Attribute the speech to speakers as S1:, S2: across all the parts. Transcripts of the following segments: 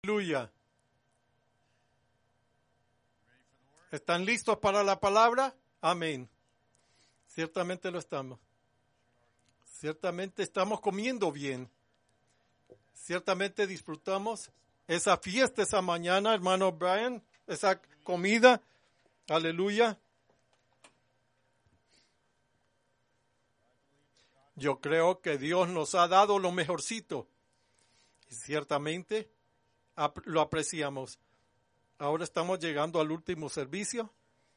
S1: Aleluya. ¿Están listos para la palabra? Amén. Ciertamente lo estamos. Ciertamente estamos comiendo bien. Ciertamente disfrutamos esa fiesta esa mañana, hermano Brian, esa comida. Aleluya. Yo creo que Dios nos ha dado lo mejorcito. Y ciertamente lo apreciamos. Ahora estamos llegando al último servicio.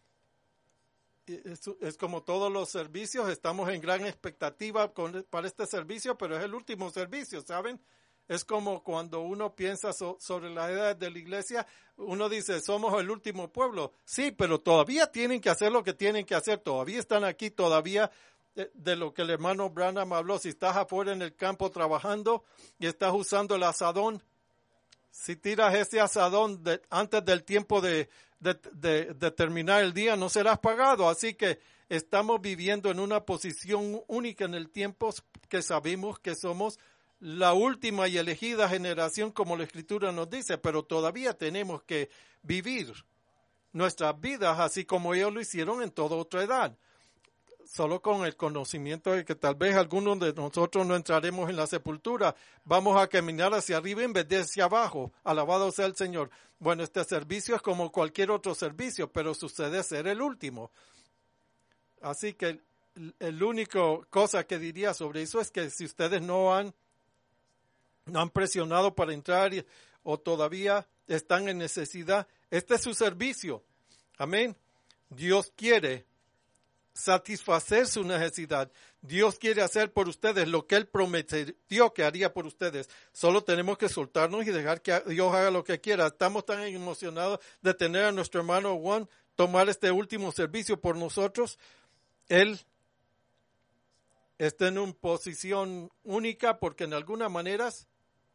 S1: Es como todos los servicios, estamos en gran expectativa para este servicio, pero es el último servicio, ¿saben? Es como cuando uno piensa sobre la edad de la iglesia, uno dice, somos el último pueblo. Sí, pero todavía tienen que hacer lo que tienen que hacer, todavía están aquí, todavía de lo que el hermano Branham habló. Si estás afuera en el campo trabajando y estás usando el asadón, si tiras ese asadón antes del tiempo de terminar el día, no serás pagado. Así que estamos viviendo en una posición única en el tiempo que sabemos que somos la última y elegida generación, como la Escritura nos dice, pero todavía tenemos que vivir nuestras vidas así como ellos lo hicieron en toda otra edad. Solo con el conocimiento de que tal vez algunos de nosotros no entraremos en la sepultura. Vamos a caminar hacia arriba en vez de hacia abajo. Alabado sea el Señor. Bueno, este servicio es como cualquier otro servicio, pero sucede ser el último. Así que el único cosa que diría sobre eso es que si ustedes no han presionado para entrar o todavía están en necesidad, este es su servicio. Amén. Dios quiere satisfacer su necesidad. Dios quiere hacer por ustedes lo que Él prometió que haría por ustedes. Solo tenemos que soltarnos y dejar que Dios haga lo que quiera. Estamos tan emocionados de tener a nuestro hermano Juan tomar este último servicio por nosotros. Él está en una posición única porque en algunas maneras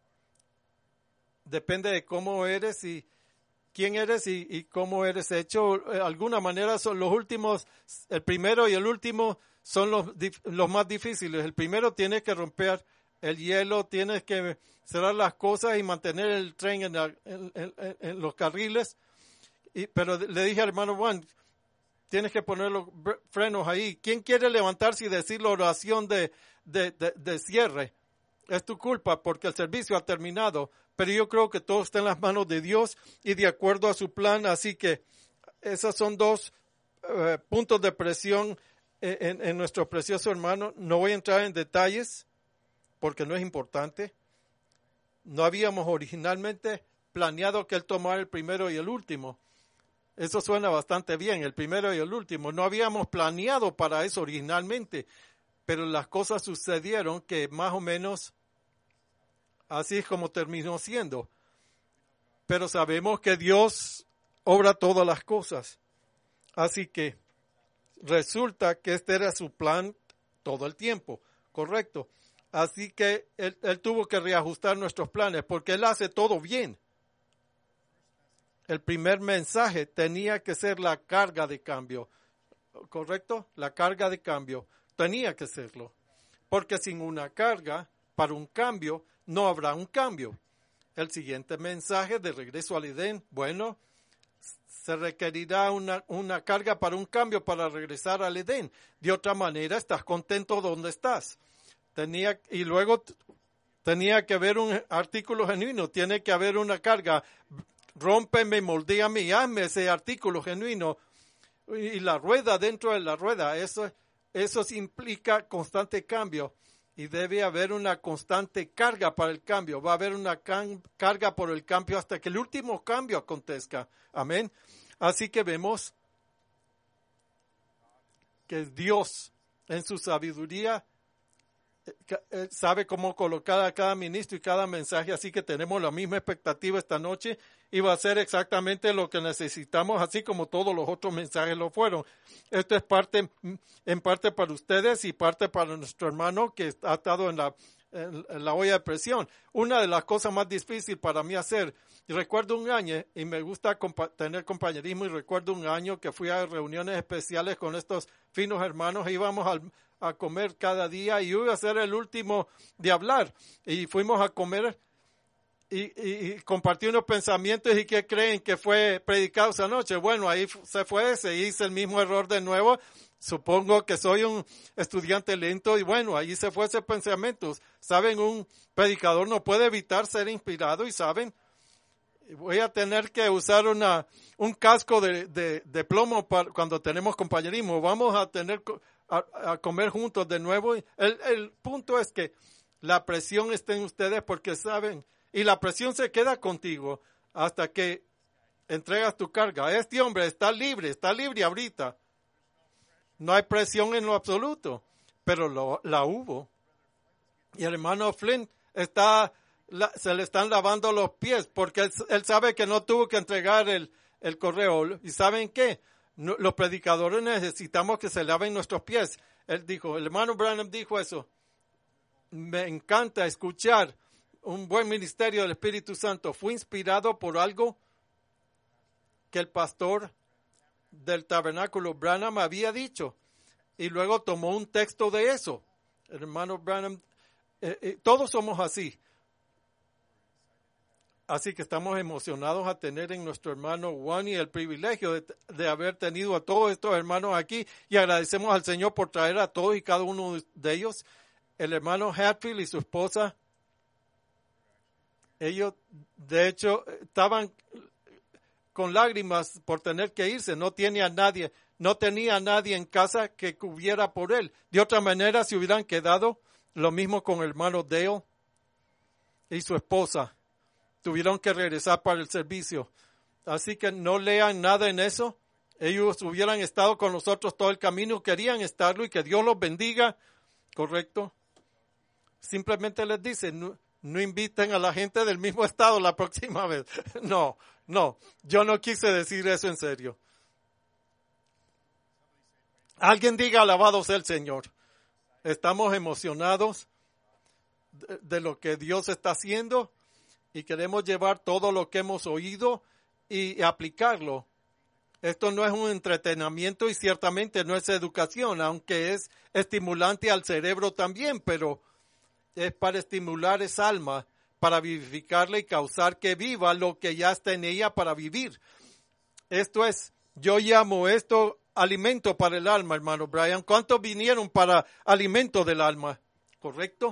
S1: depende de cómo eres y quién eres y cómo eres hecho. De alguna manera son los últimos, el primero y el último son los más difíciles. El primero tienes que romper el hielo, tienes que cerrar las cosas y mantener el tren en los carriles. Pero le dije al hermano Juan, tienes que poner los frenos ahí. ¿Quién quiere levantarse y decir la oración de cierre? Es tu culpa porque el servicio ha terminado. Pero yo creo que todo está en las manos de Dios y de acuerdo a su plan. Así que esos son dos puntos de presión en nuestro precioso hermano. No voy a entrar en detalles porque no es importante. No habíamos originalmente planeado que él tomara el primero y el último. Eso suena bastante bien, el primero y el último. No habíamos planeado para eso originalmente, pero las cosas sucedieron que más o menos así es como terminó siendo. Pero sabemos que Dios obra todas las cosas. Así que resulta que este era su plan todo el tiempo, ¿correcto? Así que él tuvo que reajustar nuestros planes porque Él hace todo bien. El primer mensaje tenía que ser la carga de cambio, ¿correcto? La carga de cambio tenía que serlo. Porque sin una carga para un cambio, no habrá un cambio. El siguiente mensaje de regreso al Edén, bueno, se requerirá una carga para un cambio para regresar al Edén. De otra manera, estás contento donde estás. Y luego tenía que haber un artículo genuino, tiene que haber una carga. Rómpeme, moldéame y hazme ese artículo genuino. Y la rueda dentro de la rueda, eso implica constante cambio. Y debe haber una constante carga para el cambio. Va a haber una carga por el cambio hasta que el último cambio acontezca. Amén. Así que vemos que Dios en su sabiduría sabe cómo colocar a cada ministro y cada mensaje. Así que tenemos la misma expectativa esta noche y va a ser exactamente lo que necesitamos, así como todos los otros mensajes lo fueron. Esto es en parte para ustedes y parte para nuestro hermano que ha estado en la olla de presión. Una de las cosas más difíciles para mí hacer, y recuerdo un año, y me gusta tener compañerismo, y recuerdo un año que fui a reuniones especiales con estos finos hermanos, e íbamos a comer cada día, y yo iba a ser el último de hablar, y fuimos a comer, y compartí unos pensamientos y que creen que fue predicado esa noche. Bueno, ahí se fue, se hizo el mismo error de nuevo. Supongo que soy un estudiante lento y bueno, ahí se fue ese pensamiento. Saben, un predicador no puede evitar ser inspirado y saben, voy a tener que usar un casco de plomo cuando tenemos compañerismo. Vamos a tener a comer juntos de nuevo. El punto es que la presión está en ustedes porque saben, y la presión se queda contigo hasta que entregas tu carga. Este hombre está libre ahorita. No hay presión en lo absoluto, pero la hubo. Y el hermano Flynn se le están lavando los pies porque él sabe que no tuvo que entregar el correo. ¿Y saben qué? No, los predicadores necesitamos que se laven nuestros pies. Él dijo, el hermano Branham dijo eso. Me encanta escuchar un buen ministerio del Espíritu Santo. Fue inspirado por algo que el pastor del tabernáculo Branham había dicho. Y luego tomó un texto de eso. El hermano Branham, todos somos así. Así que estamos emocionados a tener en nuestro hermano Wani el privilegio de haber tenido a todos estos hermanos aquí y agradecemos al Señor por traer a todos y cada uno de ellos. El hermano Hatfield y su esposa, ellos de hecho estaban con lágrimas por tener que irse, no tenía nadie en casa que cubriera por él. De otra manera se hubieran quedado, lo mismo con el hermano Dale y su esposa. Tuvieron que regresar para el servicio. Así que no lean nada en eso. Ellos hubieran estado con nosotros todo el camino, querían estarlo y que Dios los bendiga. ¿Correcto? Simplemente les dice, no inviten a la gente del mismo estado la próxima vez. No, yo no quise decir eso en serio. Alguien diga, alabado sea el Señor. Estamos emocionados de lo que Dios está haciendo y queremos llevar todo lo que hemos oído y aplicarlo. Esto no es un entretenimiento y ciertamente no es educación, aunque es estimulante al cerebro también, pero es para estimular esa alma, para vivificarla y causar que viva lo que ya está en ella para vivir. Esto es, yo llamo esto alimento para el alma, hermano Brian. ¿Cuántos vinieron para alimento del alma? ¿Correcto?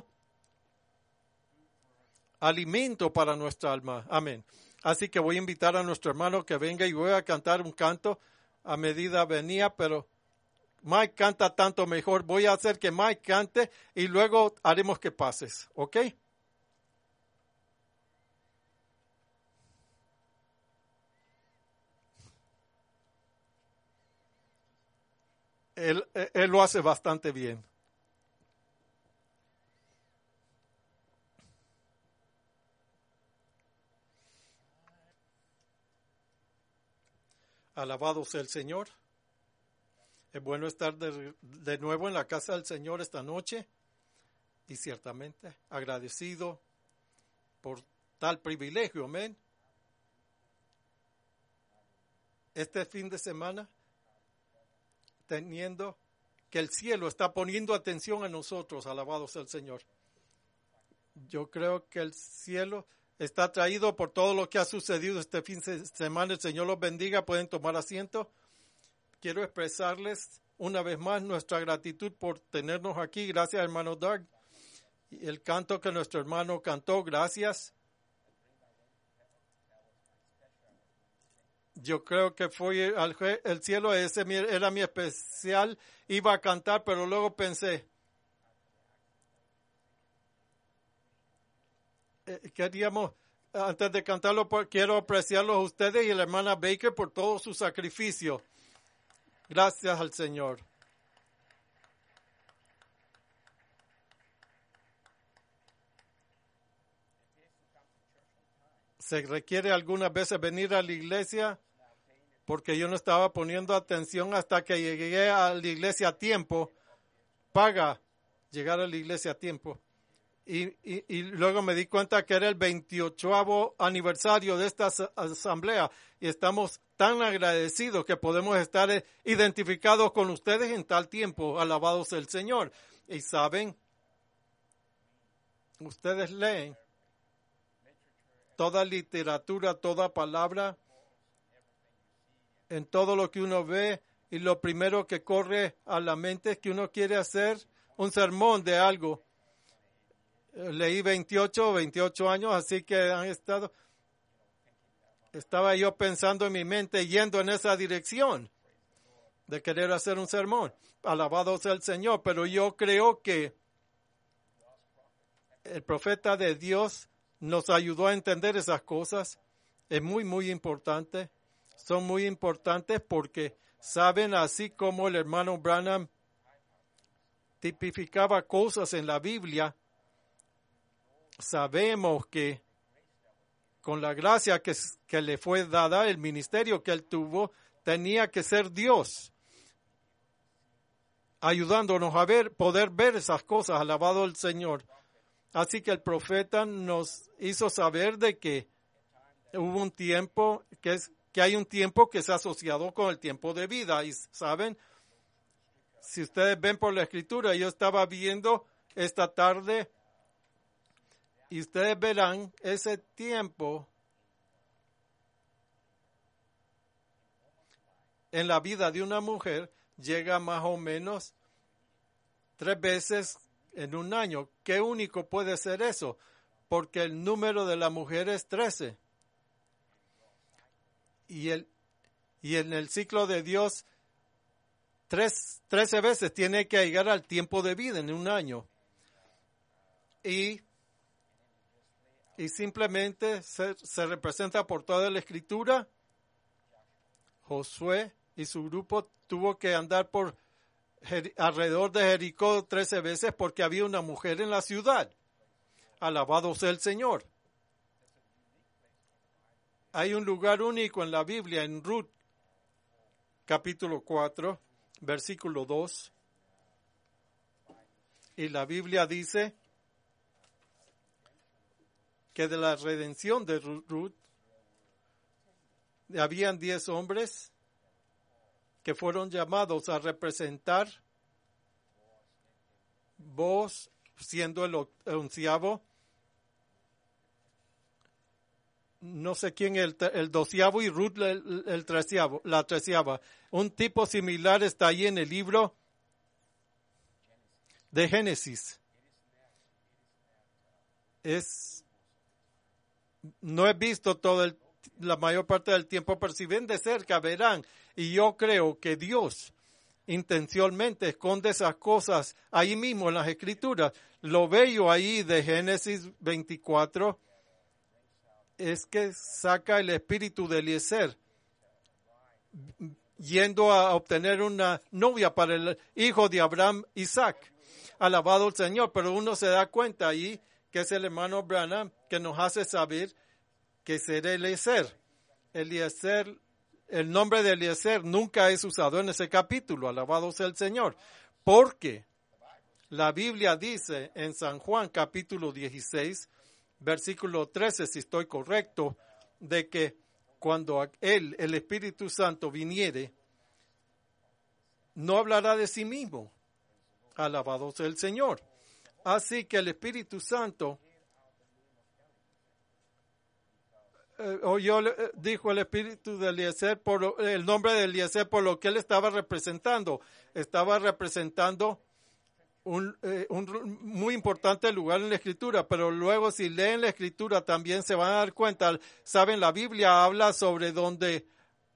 S1: Alimento para nuestra alma. Amén. Así que voy a invitar a nuestro hermano que venga y voy a cantar un canto a medida venía, pero Mike canta tanto mejor. Voy a hacer que Mike cante y luego haremos que pases. ¿Ok? Él lo hace bastante bien. Alabado sea el Señor. Es bueno estar de nuevo en la casa del Señor esta noche y ciertamente agradecido por tal privilegio. Amén. Este fin de semana, teniendo que el cielo está poniendo atención a nosotros, alabado sea el Señor. Yo creo que el cielo está atraído por todo lo que ha sucedido este fin de semana. El Señor los bendiga. Pueden tomar asiento. Quiero expresarles una vez más nuestra gratitud por tenernos aquí. Gracias, hermano Doug. Y el canto que nuestro hermano cantó, gracias. Yo creo que fue el cielo, ese era mi especial. Iba a cantar, pero luego pensé, queríamos, antes de cantarlo, quiero apreciarlos a ustedes y a la hermana Baker por todo su sacrificio. Gracias al Señor. Se requiere algunas veces venir a la iglesia porque yo no estaba poniendo atención hasta que llegué a la iglesia a tiempo. Paga llegar a la iglesia a tiempo. Y luego me di cuenta que era el 28º aniversario de esta asamblea y estamos tan agradecidos que podemos estar identificados con ustedes en tal tiempo. Alabados el Señor. Y saben, ustedes leen toda literatura, toda palabra, en todo lo que uno ve, y lo primero que corre a la mente es que uno quiere hacer un sermón de algo. Leí 28 años, así que estaba yo pensando en mi mente, yendo en esa dirección, de querer hacer un sermón. Alabado sea el Señor, pero yo creo que el profeta de Dios nos ayudó a entender esas cosas. Es muy, muy importante. Son muy importantes porque saben, así como el hermano Branham tipificaba cosas en la Biblia, sabemos que con la gracia que le fue dada, el ministerio que él tuvo, tenía que ser Dios, ayudándonos a poder ver esas cosas, alabado el Señor. Así que el profeta nos hizo saber de que hubo un tiempo, que hay un tiempo que se ha asociado con el tiempo de vida. Y saben, si ustedes ven por la escritura, yo estaba viendo esta tarde, y ustedes verán ese tiempo en la vida de una mujer llega más o menos 3 veces en un año. ¿Qué único puede ser eso? Porque el número de la mujer es 13. Y en el ciclo de Dios, 13 veces tiene que llegar al tiempo de vida en un año. Y simplemente se representa por toda la escritura. Josué y su grupo tuvo que andar alrededor de Jericó 13 veces porque había una mujer en la ciudad. Alabado sea el Señor. Hay un lugar único en la Biblia, en Ruth, capítulo 4, versículo 2. Y la Biblia dice que de la redención de Ruth, habían 10 hombres que fueron llamados a representar, Boaz siendo el 11º, no sé quién el 12º, y Ruth el 13º, la 13ª. Un tipo similar está ahí en el libro de Génesis. No he visto la mayor parte del tiempo, pero si ven de cerca verán. Y yo creo que Dios intencionalmente esconde esas cosas ahí mismo en las Escrituras. Lo bello ahí de Génesis 24 es que saca el espíritu de Eliezer yendo a obtener una novia para el hijo de Abraham, Isaac. Alabado el Señor, pero uno se da cuenta ahí que es el hermano Branham que nos hace saber que será Eliezer. El nombre de Eliezer nunca es usado en ese capítulo, alabado sea el Señor, porque la Biblia dice en San Juan capítulo 16, versículo 13, si estoy correcto, de que cuando el Espíritu Santo viniere, no hablará de sí mismo, alabado sea el Señor. Así que el Espíritu Santo, dijo el espíritu de Eliezer, por el nombre de Eliezer, por lo que él estaba representando. Estaba representando un muy importante lugar en la Escritura, pero luego si leen la Escritura también se van a dar cuenta. Saben, la Biblia habla sobre donde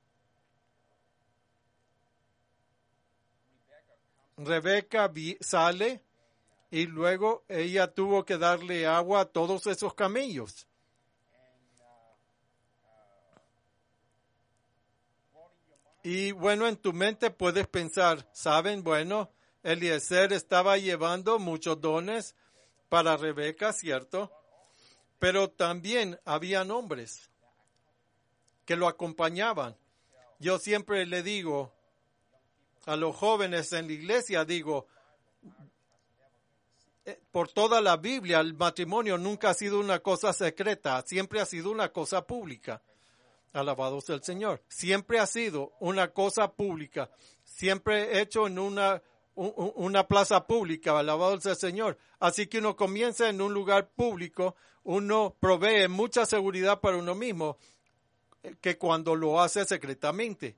S1: Rebeca sale y luego ella tuvo que darle agua a todos esos camellos. Y bueno, en tu mente puedes pensar, ¿saben? Bueno, Eliezer estaba llevando muchos dones para Rebeca, ¿cierto? Pero también habían hombres que lo acompañaban. Yo siempre le digo a los jóvenes en la iglesia, digo, por toda la Biblia, el matrimonio nunca ha sido una cosa secreta, siempre ha sido una cosa pública. Alabado sea el Señor. Siempre ha sido una cosa pública, siempre hecho en una una plaza pública, alabado sea el Señor. Así que uno comienza en un lugar público, uno provee mucha seguridad para uno mismo que cuando lo hace secretamente.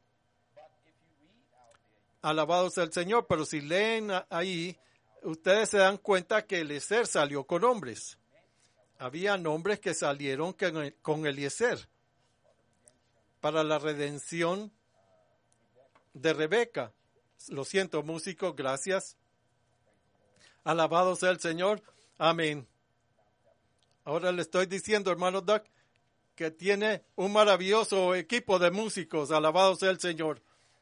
S1: Alabado sea el Señor, pero si leen ahí, ustedes se dan cuenta que Eliezer salió con hombres. Había hombres que salieron con Eliezer para la redención de Rebeca. Lo siento, músicos, gracias. Alabado sea el Señor. Amén. Ahora le estoy diciendo, hermano Doug, que tiene un maravilloso equipo de músicos. Alabado sea el Señor.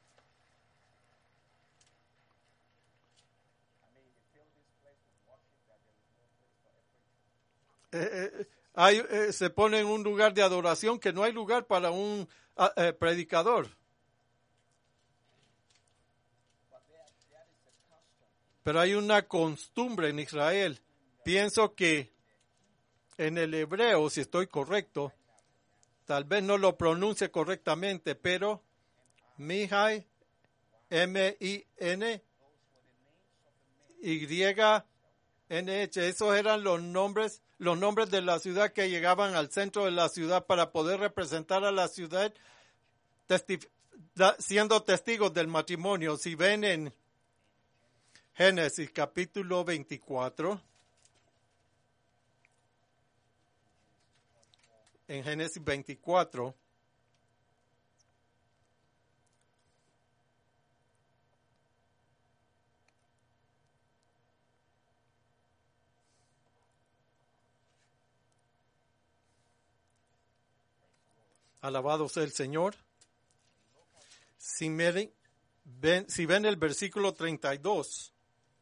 S1: Se pone en un lugar de adoración que no hay lugar para un predicador. Pero hay una costumbre en Israel. Pienso que en el hebreo, si estoy correcto, tal vez no lo pronuncie correctamente, pero Mihai, M-I-N, Y-N-H, esos eran los nombres de la ciudad que llegaban al centro de la ciudad para poder representar a la ciudad siendo testigos del matrimonio. Si ven en Génesis capítulo 24, en Génesis 24, alabado sea el Señor. Si ven el versículo 32,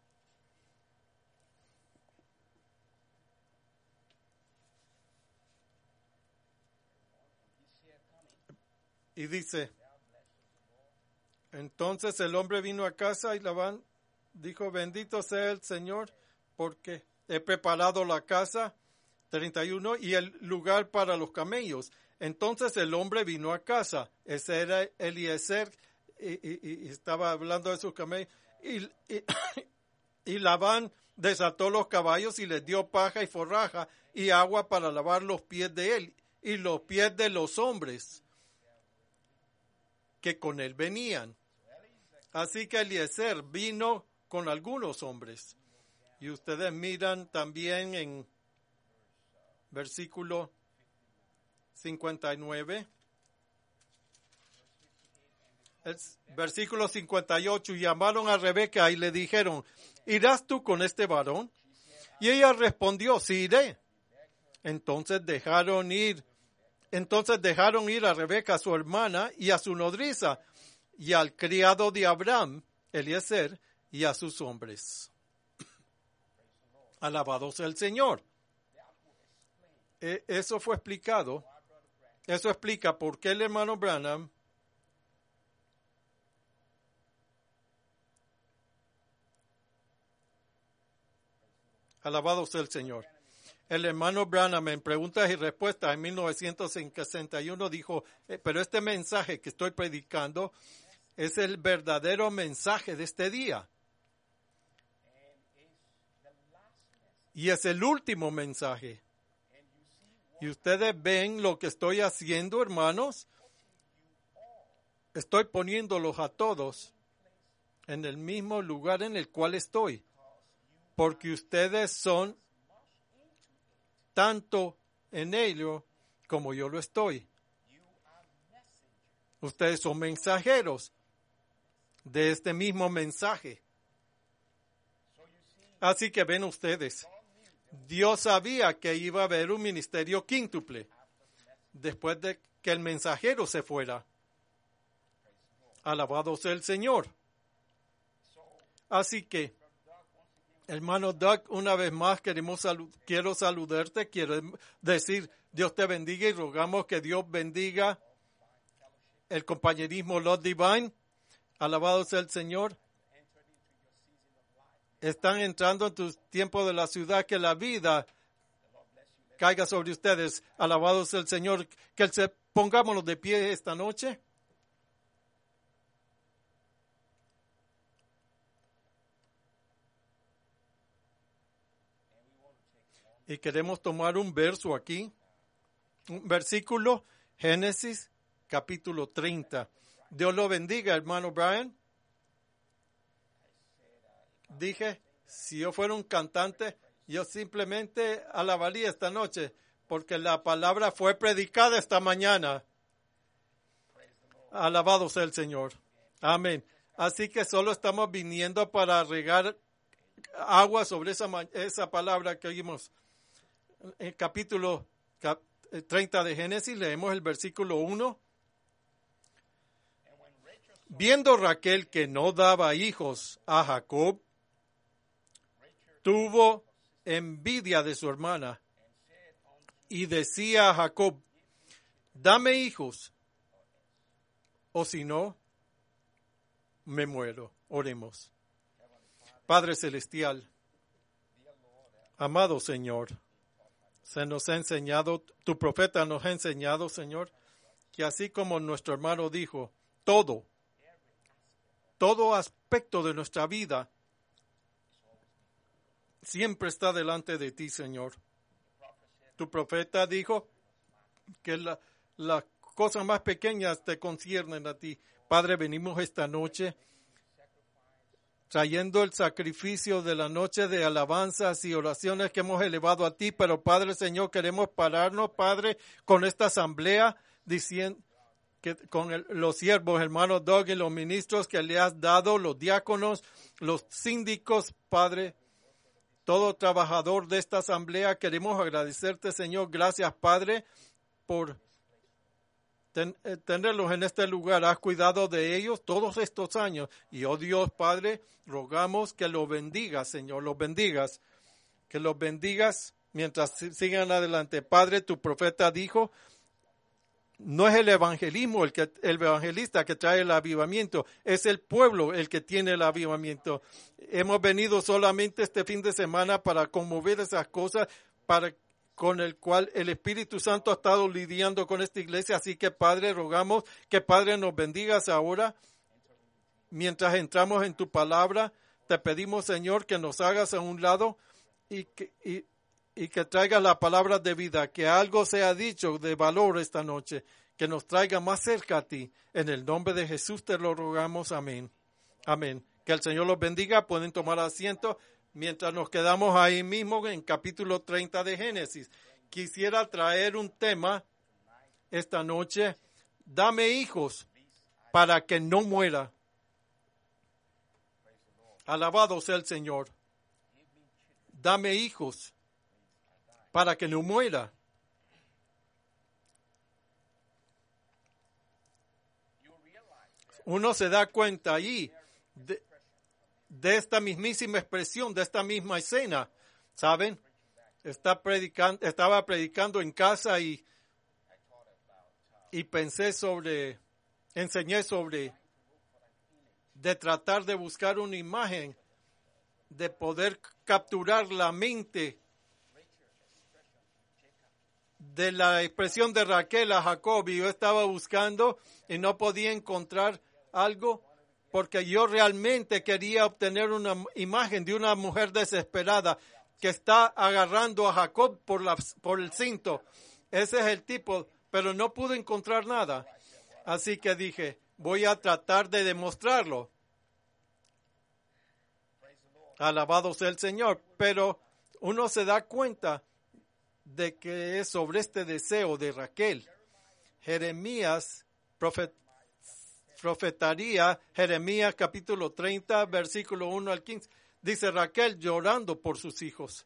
S1: y dice, entonces el hombre vino a casa y Labán dijo, bendito sea el Señor, porque he preparado la casa, 31, y el lugar para los camellos. Entonces el hombre vino a casa. Ese era Eliezer, y estaba hablando de sus camellos. Y Labán desató los caballos y les dio paja y forraja y agua para lavar los pies de él y los pies de los hombres que con él venían. Así que Eliezer vino con algunos hombres. Y ustedes miran también en versículo 59. El versículo 58, y llamaron a Rebeca y le dijeron, ¿irás tú con este varón? Y ella respondió, sí iré. Entonces dejaron ir a Rebeca, su hermana, y a su nodriza, y al criado de Abraham, Eliezer, y a sus hombres. Alabado sea el Señor. Eso fue explicado. Eso explica por qué el hermano Branham alabado sea el Señor. El hermano Branham en preguntas y respuestas en 1961 dijo, pero este mensaje que estoy predicando es el verdadero mensaje de este día. Y es el último mensaje. Y ustedes ven lo que estoy haciendo, hermanos. Estoy poniéndolos a todos en el mismo lugar en el cual estoy. Porque ustedes son tanto en ello como yo lo estoy. Ustedes son mensajeros de este mismo mensaje. Así que ven ustedes, Dios sabía que iba a haber un ministerio quíntuple después de que el mensajero se fuera. Alabado sea el Señor. Así que, hermano Doug, una vez más quiero saludarte, quiero decir Dios te bendiga y rogamos que Dios bendiga el compañerismo Lord Divine. Alabado sea el Señor. Están entrando en tu tiempo de la ciudad, que la vida caiga sobre ustedes. Alabado sea el Señor. Que pongámonos de pie esta noche. Y queremos tomar un verso aquí, un versículo, Génesis capítulo 30. Dios lo bendiga, hermano Brian. Dije, si yo fuera un cantante, yo simplemente alabaría esta noche, porque la palabra fue predicada esta mañana. Alabado sea el Señor. Amén. Así que solo estamos viniendo para regar agua sobre esa palabra que oímos. En capítulo 30 de Génesis, leemos el versículo 1. Viendo Raquel que no daba hijos a Jacob, tuvo envidia de su hermana y decía a Jacob, dame hijos, o si no, me muero. Oremos. Padre Celestial, amado Señor, se nos ha enseñado, tu profeta nos ha enseñado, Señor, que así como nuestro hermano dijo, todo aspecto de nuestra vida siempre está delante de ti, Señor. Tu profeta dijo que las cosas más pequeñas te conciernen a ti. Padre, venimos esta noche trayendo el sacrificio de la noche de alabanzas y oraciones que hemos elevado a ti, pero Padre, Señor, queremos pararnos, Padre, con esta asamblea, diciendo que con los siervos, hermanos Doug y los ministros que le has dado, los diáconos, los síndicos, Padre, todo trabajador de esta asamblea, queremos agradecerte, Señor. Gracias, Padre, por tenerlos en este lugar. Has cuidado de ellos todos estos años. Y, oh Dios, Padre, rogamos que los bendigas, Señor, los bendigas. Que los bendigas mientras sigan adelante. Padre, tu profeta dijo, no es el evangelismo el evangelista que trae el avivamiento, es el pueblo el que tiene el avivamiento. Hemos venido solamente este fin de semana para conmover esas cosas, con el cual el Espíritu Santo ha estado lidiando con esta iglesia. Así que, Padre, rogamos que, Padre, nos bendigas ahora. Mientras entramos en tu palabra, te pedimos, Señor, que nos hagas a un lado y que traigas la palabra de vida, que algo sea dicho de valor esta noche, que nos traiga más cerca a ti. En el nombre de Jesús te lo rogamos. Amén. Amén. Que el Señor los bendiga. Pueden tomar asiento mientras nos quedamos ahí mismo en capítulo 30 de Génesis. Quisiera traer un tema esta noche. Dame hijos para que no muera. Alabado sea el Señor. Dame hijos para que no muera. Uno se da cuenta ahí de esta mismísima expresión, de esta misma escena, ¿saben? Estaba predicando en casa y enseñé sobre de tratar de buscar una imagen, de poder capturar la mente de la expresión de Raquel a Jacob, y yo estaba buscando y no podía encontrar algo porque yo realmente quería obtener una imagen de una mujer desesperada que está agarrando a Jacob por el cinto. Ese es el tipo, pero no pude encontrar nada. Así que dije, voy a tratar de demostrarlo. Alabado sea el Señor. Pero uno se da cuenta de que es sobre este deseo de Raquel. Jeremías profetaría, Jeremías capítulo 30, versículo 1 al 15. Dice Raquel llorando por sus hijos.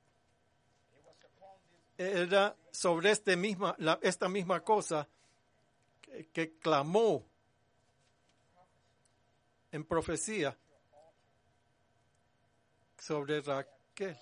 S1: Era sobre esta misma cosa que clamó en profecía sobre Raquel.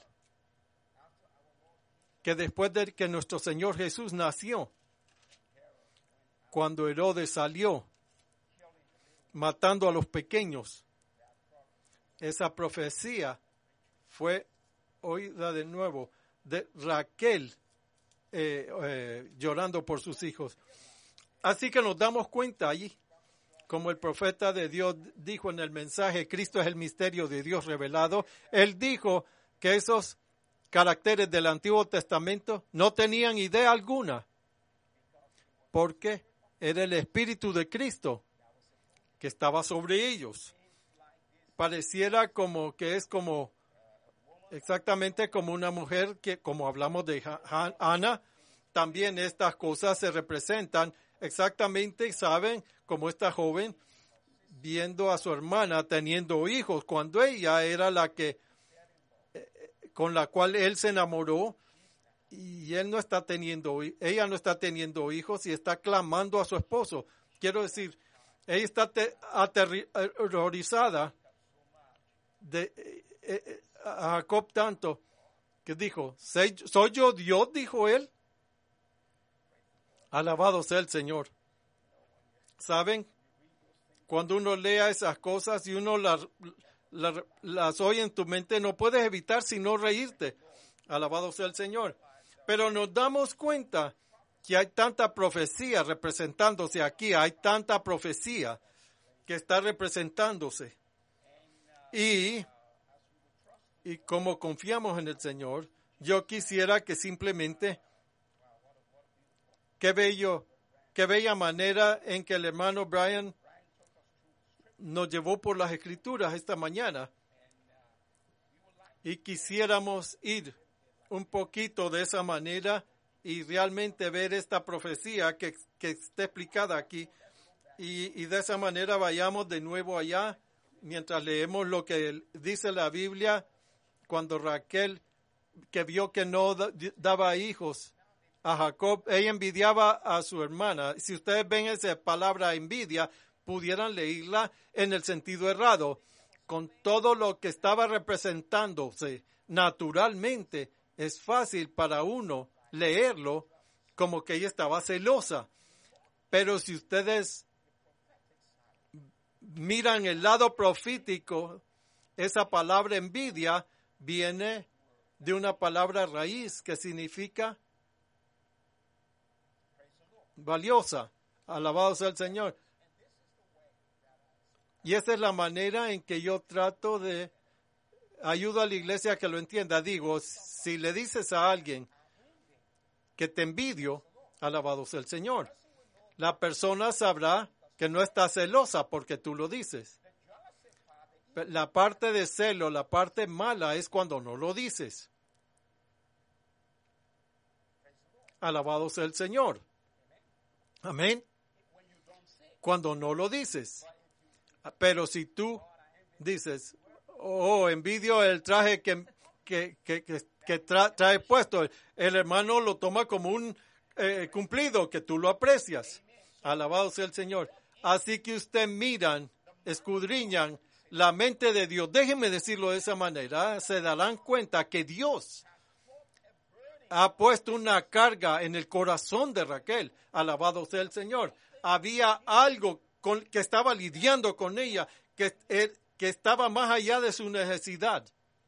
S1: Que después de que nuestro Señor Jesús nació, cuando Herodes salió matando a los pequeños, esa profecía fue oída de nuevo de Raquel llorando por sus hijos. Así que nos damos cuenta allí, como el profeta de Dios dijo en el mensaje, Cristo es el misterio de Dios revelado. Él dijo que esos caracteres del Antiguo Testamento, no tenían idea alguna. Porque era el Espíritu de Cristo que estaba sobre ellos. Pareciera como que es como exactamente como una mujer que, como hablamos de Ana, también estas cosas se representan exactamente, saben, como esta joven viendo a su hermana teniendo hijos, cuando ella era la que con la cual él se enamoró y ella no está teniendo hijos y está clamando a su esposo. Quiero decir, ella está aterrorizada de a Jacob tanto que dijo, ¿soy yo Dios? Dijo él. Alabado sea el Señor. ¿Saben? Cuando uno lea esas cosas y uno las oye en tu mente, no puedes evitar sino reírte. Alabado sea el Señor. Pero nos damos cuenta que hay tanta profecía representándose aquí. Hay tanta profecía que está representándose. Y como confiamos en el Señor, yo quisiera que simplemente, qué bella manera en que el hermano Brian nos llevó por las Escrituras esta mañana. Y quisiéramos ir un poquito de esa manera y realmente ver esta profecía que está explicada aquí. Y de esa manera vayamos de nuevo allá mientras leemos lo que dice la Biblia cuando Raquel, que vio que no daba hijos a Jacob, ella envidiaba a su hermana. Si ustedes ven esa palabra envidia, pudieran leerla en el sentido errado. Con todo lo que estaba representándose naturalmente, es fácil para uno leerlo como que ella estaba celosa. Pero si ustedes miran el lado profético, esa palabra envidia viene de una palabra raíz que significa valiosa. Alabado sea el Señor. Y esa es la manera en que yo trato de ayudar a la iglesia a que lo entienda. Digo, si le dices a alguien que te envidio, alabado sea el Señor, la persona sabrá que no está celosa porque tú lo dices. La parte de celo, la parte mala es cuando no lo dices. Alabado sea el Señor. Amén. Cuando no lo dices. Pero si tú dices, oh, envidio el traje que trae puesto, el hermano lo toma como un cumplido, que tú lo aprecias. Alabado sea el Señor. Así que ustedes miran, escudriñan la mente de Dios. Déjenme decirlo de esa manera. Se darán cuenta que Dios ha puesto una carga en el corazón de Raquel. Alabado sea el Señor. Había algo que estaba lidiando con ella, que estaba más allá de su necesidad.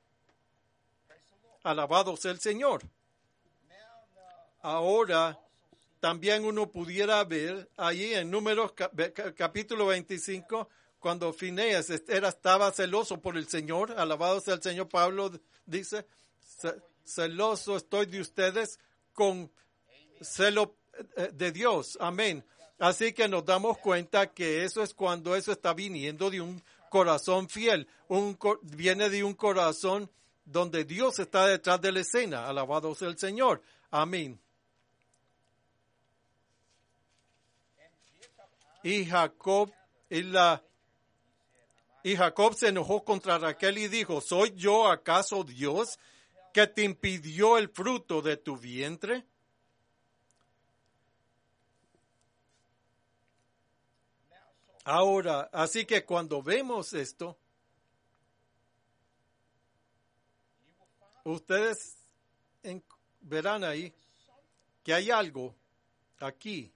S1: Alabado sea el Señor. Ahora, también uno pudiera ver allí en Números capítulo 25, cuando Fineas estaba celoso por el Señor. Alabado sea el Señor. Pablo dice, celoso estoy de ustedes con celo de Dios. Amén. Así que nos damos cuenta que eso es cuando eso está viniendo de un corazón fiel. Viene de un corazón donde Dios está detrás de la escena. Alabado sea el Señor. Amén. Y Jacob se enojó contra Raquel y dijo, ¿soy yo acaso Dios que te impidió el fruto de tu vientre? Ahora, así que cuando vemos esto, ustedes verán ahí que hay algo aquí.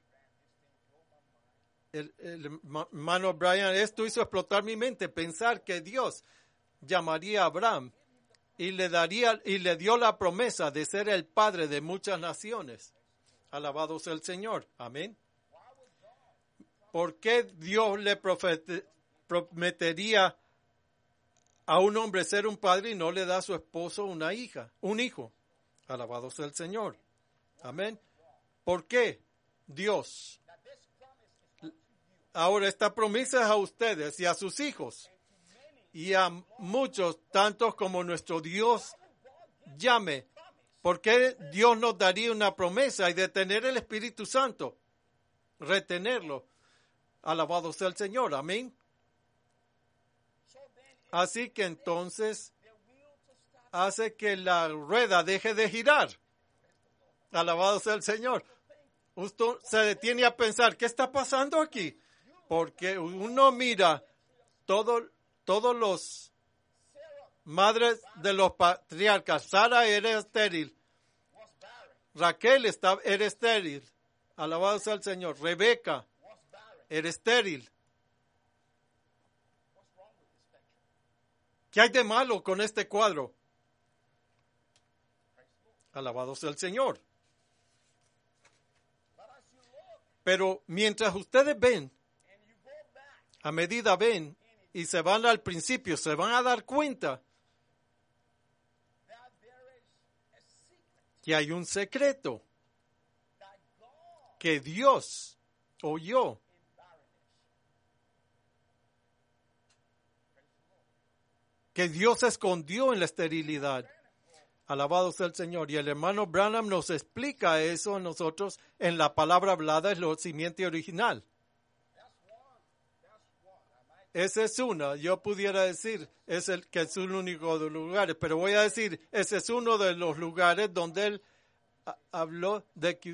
S1: El hermano Brian, esto hizo explotar mi mente, pensar que Dios llamaría a Abraham y le dio la promesa de ser el padre de muchas naciones. Alabado sea el Señor. Amén. ¿Por qué Dios le prometería a un hombre ser un padre y no le da a su esposo un hijo? Alabado sea el Señor. Amén. ¿Por qué? Dios. Ahora esta promesa es a ustedes y a sus hijos y a muchos, tantos como nuestro Dios llame. ¿Por qué Dios nos daría una promesa y de tener el Espíritu Santo? Retenerlo. Alabado sea el Señor. Amén. Así que entonces hace que la rueda deje de girar. Alabado sea el Señor. Usted se detiene a pensar, ¿qué está pasando aquí? Porque uno mira todos los madres de los patriarcas. Sara era estéril. Raquel era estéril. Alabado sea el Señor. Rebeca era estéril. ¿Qué hay de malo con este cuadro? Alabado sea el Señor. Pero mientras ustedes ven, a medida ven y se van al principio, se van a dar cuenta que hay un secreto que Dios oyó. Que Dios escondió en la esterilidad. Alabado sea el Señor. Y el hermano Branham nos explica eso a nosotros en la palabra hablada, es la simiente original. Esa es una, yo pudiera decir, que es el único de los lugares, pero voy a decir, ese es uno de los lugares donde él habló de que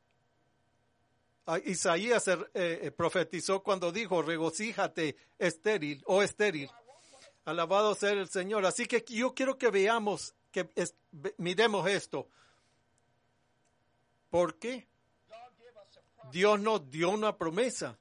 S1: Isaías profetizó cuando dijo, regocíjate estéril o estéril. Alabado sea el Señor. Así que yo quiero que veamos, miremos esto. ¿Por qué? Dios nos dio una promesa.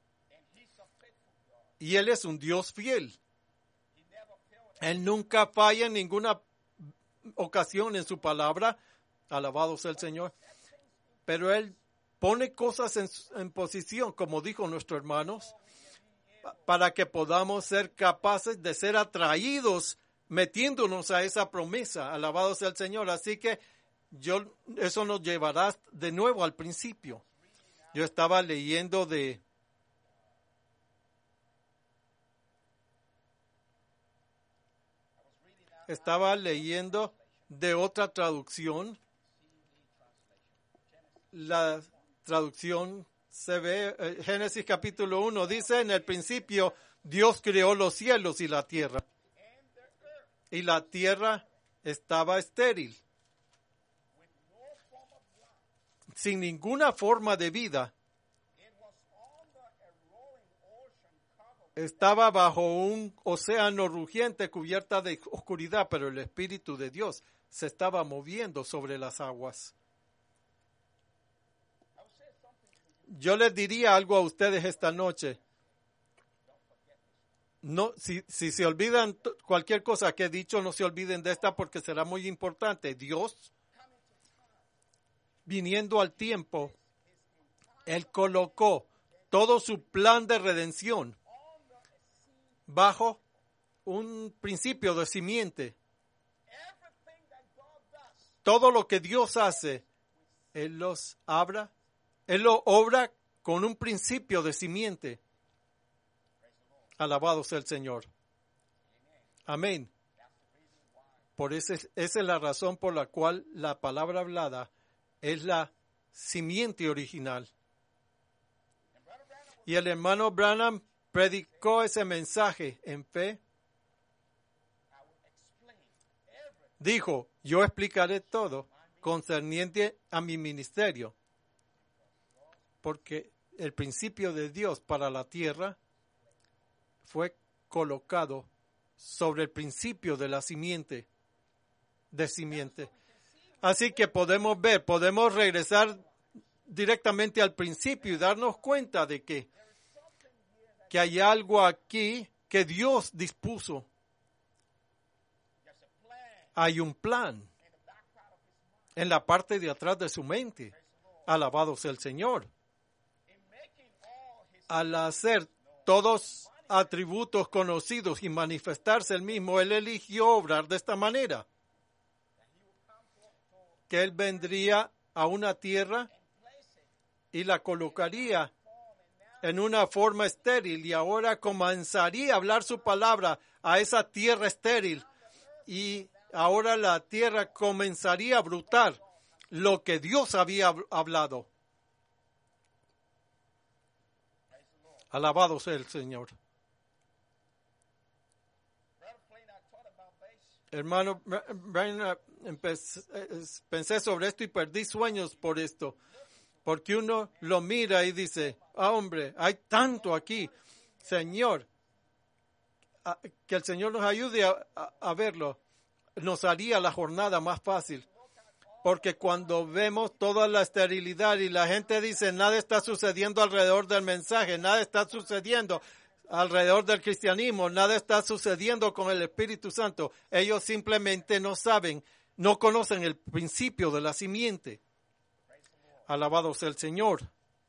S1: Y Él es un Dios fiel. Él nunca falla en ninguna ocasión en su palabra. Alabado sea el Señor. Pero Él pone cosas en posición, como dijo nuestros hermanos, para que podamos ser capaces de ser atraídos metiéndonos a esa promesa. Alabado sea el Señor. Así que eso nos llevará de nuevo al principio. Yo estaba leyendo de otra traducción. La traducción se ve, Génesis capítulo 1 dice, en el principio Dios creó los cielos y la tierra. Y la tierra estaba estéril, sin ninguna forma de vida. Estaba bajo un océano rugiente cubierta de oscuridad, pero el Espíritu de Dios se estaba moviendo sobre las aguas. Yo les diría algo a ustedes esta noche. No, si se olvidan cualquier cosa que he dicho, no se olviden de esta porque será muy importante. Dios, viniendo al tiempo, Él colocó todo su plan de redención bajo un principio de simiente. Todo lo que Dios hace, Él lo obra con un principio de simiente. Alabado sea el Señor. Amén. Esa es la razón por la cual la palabra hablada es la simiente original. Y el hermano Branham predicó ese mensaje en fe. Dijo, yo explicaré todo concerniente a mi ministerio. Porque el principio de Dios para la tierra fue colocado sobre el principio de la simiente. Así que podemos regresar directamente al principio y darnos cuenta de que hay algo aquí que Dios dispuso. Hay un plan en la parte de atrás de su mente. Alabado sea el Señor. Al hacer todos atributos conocidos y manifestarse el mismo, Él eligió obrar de esta manera. que Él vendría a una tierra y la colocaría en una forma estéril, y ahora comenzaría a hablar su palabra a esa tierra estéril, y ahora la tierra comenzaría a brotar lo que Dios había hablado. Alabado sea el Señor. Hermano, pensé sobre esto y perdí sueños por esto. Porque uno lo mira y dice, hombre, hay tanto aquí. Señor, que el Señor nos ayude a verlo. Nos haría la jornada más fácil. Porque cuando vemos toda la esterilidad y la gente dice, nada está sucediendo alrededor del mensaje, nada está sucediendo alrededor del cristianismo, nada está sucediendo con el Espíritu Santo. Ellos simplemente no saben, no conocen el principio de la simiente. Alabado sea el Señor.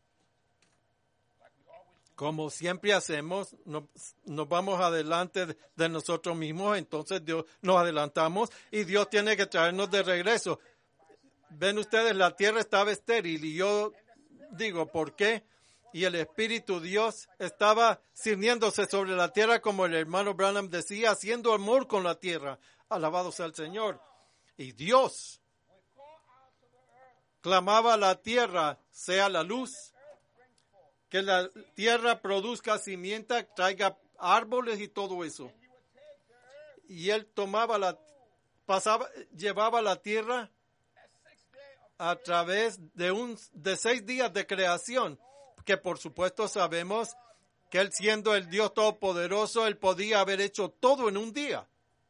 S1: Como siempre hacemos, nos vamos adelante de nosotros mismos, entonces Dios nos adelantamos y Dios tiene que traernos de regreso. Ven ustedes, la tierra estaba estéril y yo digo, ¿por qué? Y el Espíritu Dios estaba sirviéndose sobre la tierra, como el hermano Branham decía, haciendo amor con la tierra. Alabado sea el Señor. Y Dios clamaba a la tierra, sea la luz, que la tierra produzca simiente, traiga árboles y todo eso. Y él llevaba la tierra a través de 6 días de creación, que por supuesto sabemos que él, siendo el Dios Todopoderoso, él podía haber hecho todo en un día.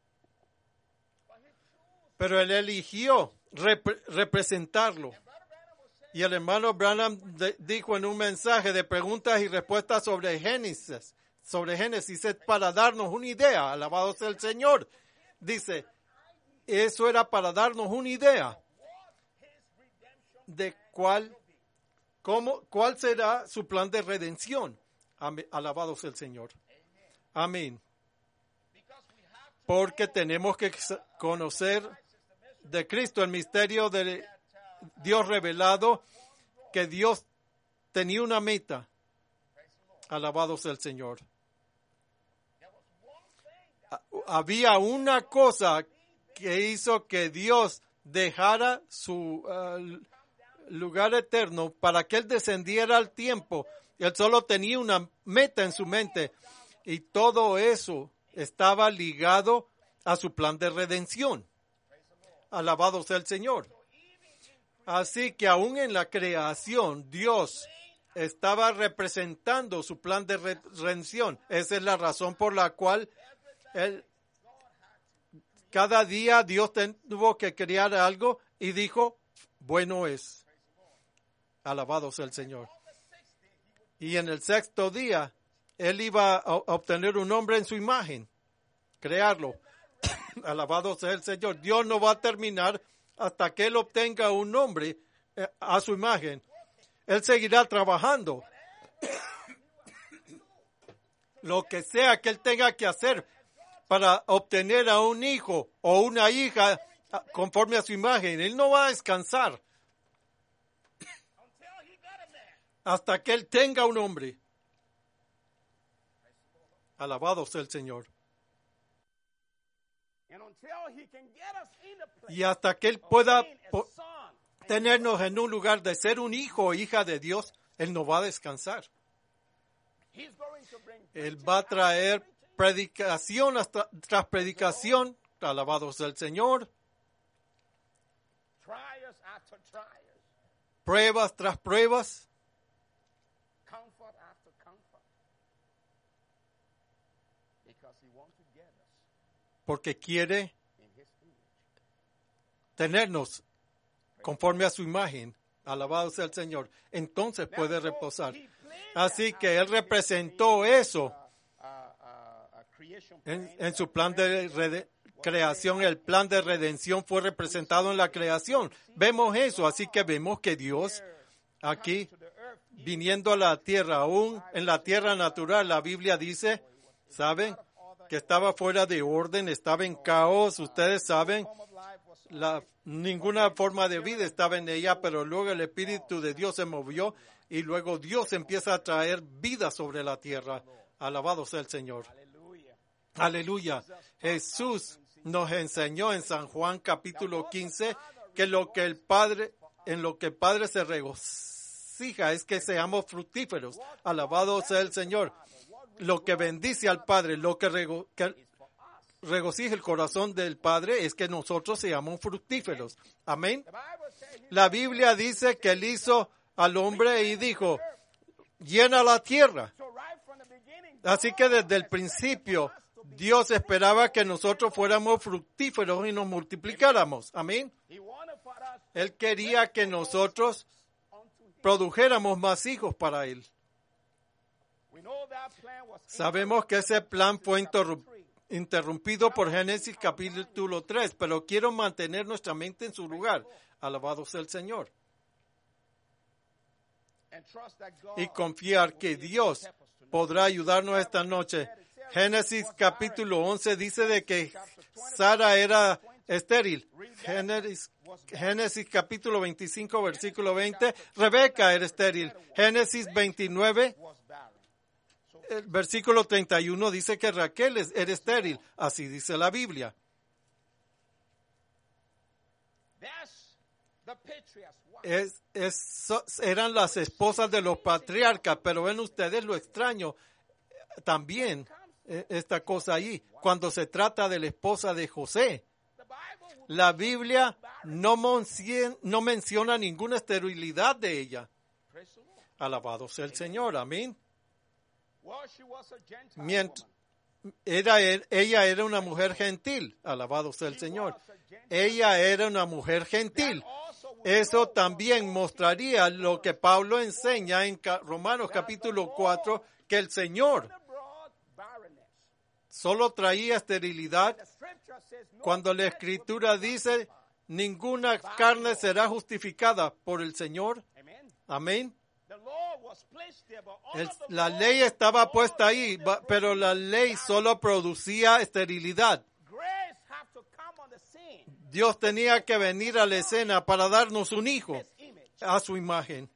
S1: Pero él eligió representarlo. Y el hermano Branham dijo en un mensaje de preguntas y respuestas sobre Génesis, es para darnos una idea. Alabado sea el Señor. Dice, eso era para darnos una idea de cuál será su plan de redención. Alabado sea el Señor. Amén. Porque tenemos que conocer de Cristo el misterio de Dios revelado, que Dios tenía una meta. Alabado sea el Señor. Había una cosa que hizo que Dios dejara su lugar eterno para que Él descendiera al tiempo. Él solo tenía una meta en su mente y todo eso estaba ligado a su plan de redención. Alabado sea el Señor. Así que aún en la creación, Dios estaba representando su plan de redención. Esa es la razón por la cual cada día Dios tuvo que crear algo y dijo, bueno es. Alabado sea el Señor. Y en el 6º día, Él iba a obtener un hombre en su imagen, crearlo. Alabado sea el Señor. Dios no va a terminar hasta que Él obtenga un hombre a su imagen. Él seguirá trabajando. Lo que sea que Él tenga que hacer para obtener a un hijo o una hija conforme a su imagen, Él no va a descansar hasta que Él tenga un hombre. Alabado sea el Señor. Y hasta que Él pueda tenernos en un lugar de ser un hijo o hija de Dios, Él no va a descansar. Él va a traer predicación tras predicación. Alabado sea el Señor. Pruebas tras pruebas. Porque quiere tenernos conforme a su imagen. Alabado sea el Señor. Entonces puede reposar. Así que Él representó eso en su plan de creación. El plan de redención fue representado en la creación. Vemos eso. Así que vemos que Dios aquí, viniendo a la tierra, aún en la tierra natural, la Biblia dice, ¿saben? Que estaba fuera de orden, estaba en caos. Ustedes saben Ninguna forma de vida estaba en ella, pero luego el Espíritu de Dios se movió y luego Dios empieza a traer vida sobre la tierra. Alabado sea el Señor. Aleluya. Jesús nos enseñó en San Juan capítulo 15 que en lo que el Padre se regocija es que seamos fructíferos. Alabado sea el Señor. Lo que bendice al Padre, lo que regocija el corazón del Padre es que nosotros seamos fructíferos. Amén. La Biblia dice que Él hizo al hombre y dijo, llena la tierra. Así que desde el principio Dios esperaba que nosotros fuéramos fructíferos y nos multiplicáramos. Amén. Él quería que nosotros produjéramos más hijos para Él. Sabemos que ese plan fue interrumpido por Génesis capítulo 3, pero quiero mantener nuestra mente en su lugar. Alabado sea el Señor. Y confiar que Dios podrá ayudarnos esta noche. Génesis capítulo 11 dice de que Sara era estéril. Génesis capítulo 25, versículo 20, Rebeca era estéril. Génesis 29, el versículo 31 dice que Raquel era estéril. Así dice la Biblia. Eran las esposas de los patriarcas, pero ven ustedes lo extraño también, esta cosa ahí, cuando se trata de la esposa de José. La Biblia no menciona ninguna esterilidad de ella. Alabado sea el Señor, amén. Ella era una mujer gentil, alabado sea el Señor. Ella era una mujer gentil. Eso también mostraría lo que Pablo enseña en Romanos capítulo 4, que el Señor solo traía esterilidad cuando la Escritura dice, ninguna carne será justificada por el Señor. Amén. La ley estaba puesta ahí, pero la ley solo producía esterilidad. Dios tenía que venir a la escena para darnos un hijo a su imagen.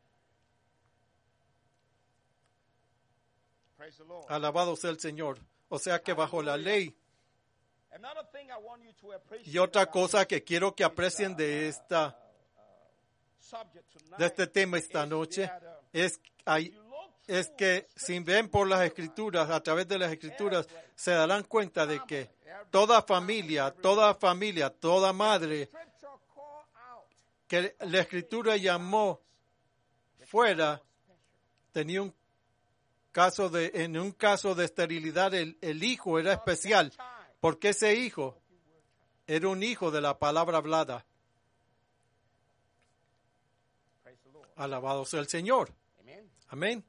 S1: Alabado sea el Señor. O sea que bajo la ley. Y otra cosa que quiero que aprecien de este tema esta noche es que si ven por las Escrituras, a través de las Escrituras, se darán cuenta de que toda familia, toda madre que la Escritura llamó fuera, tenía en un caso de esterilidad, el hijo era especial, porque ese hijo era un hijo de la palabra hablada. Alabado sea el Señor. Amén.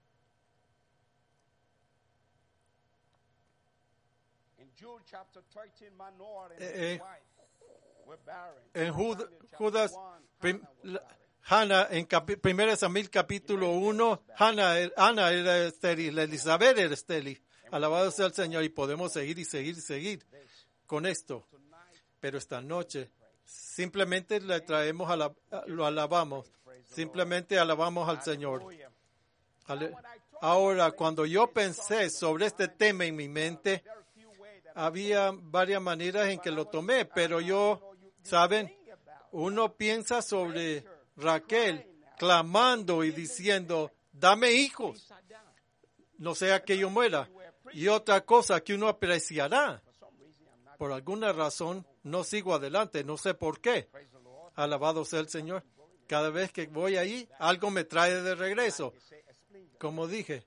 S1: En Judas, Hannah, en 1 Samuel capítulo 1, Ana era estéril, Elizabeth era estéril. Alabado sea el Señor, y podemos seguir y seguir y seguir con esto. Pero esta noche simplemente le traemos, lo alabamos, simplemente alabamos al Señor. Ahora, cuando yo pensé sobre este tema en mi mente, había varias maneras en que lo tomé, pero ¿saben? Uno piensa sobre Raquel clamando y diciendo, dame hijos, no sea que yo muera. Y otra cosa que uno apreciará, por alguna razón no sigo adelante, no sé por qué. Alabado sea el Señor. Cada vez que voy ahí, algo me trae de regreso. Como dije,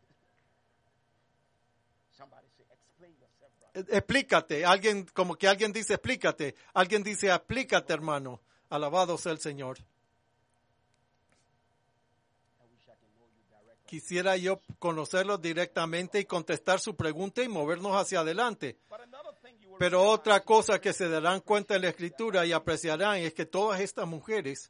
S1: explícate. Como que alguien dice, explícate. Alguien dice, explícate, hermano. Alabado sea el Señor. Quisiera yo conocerlo directamente y contestar su pregunta y movernos hacia adelante. Pero otra cosa que se darán cuenta en la Escritura y apreciarán es que todas estas mujeres,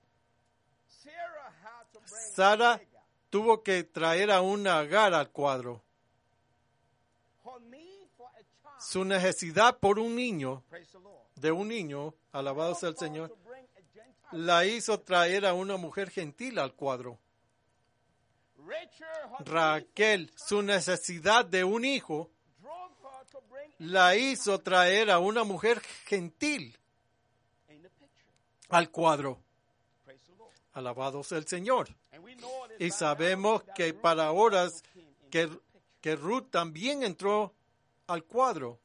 S1: Sara tuvo que traer a una Agar al cuadro. Su necesidad por un niño, de un niño, alabado sea el Señor, la hizo traer a una mujer gentil al cuadro. Raquel, su necesidad de un hijo, la hizo traer a una mujer gentil al cuadro. Alabado sea el Señor. Y sabemos que para horas que Ruth también entró al cuadro.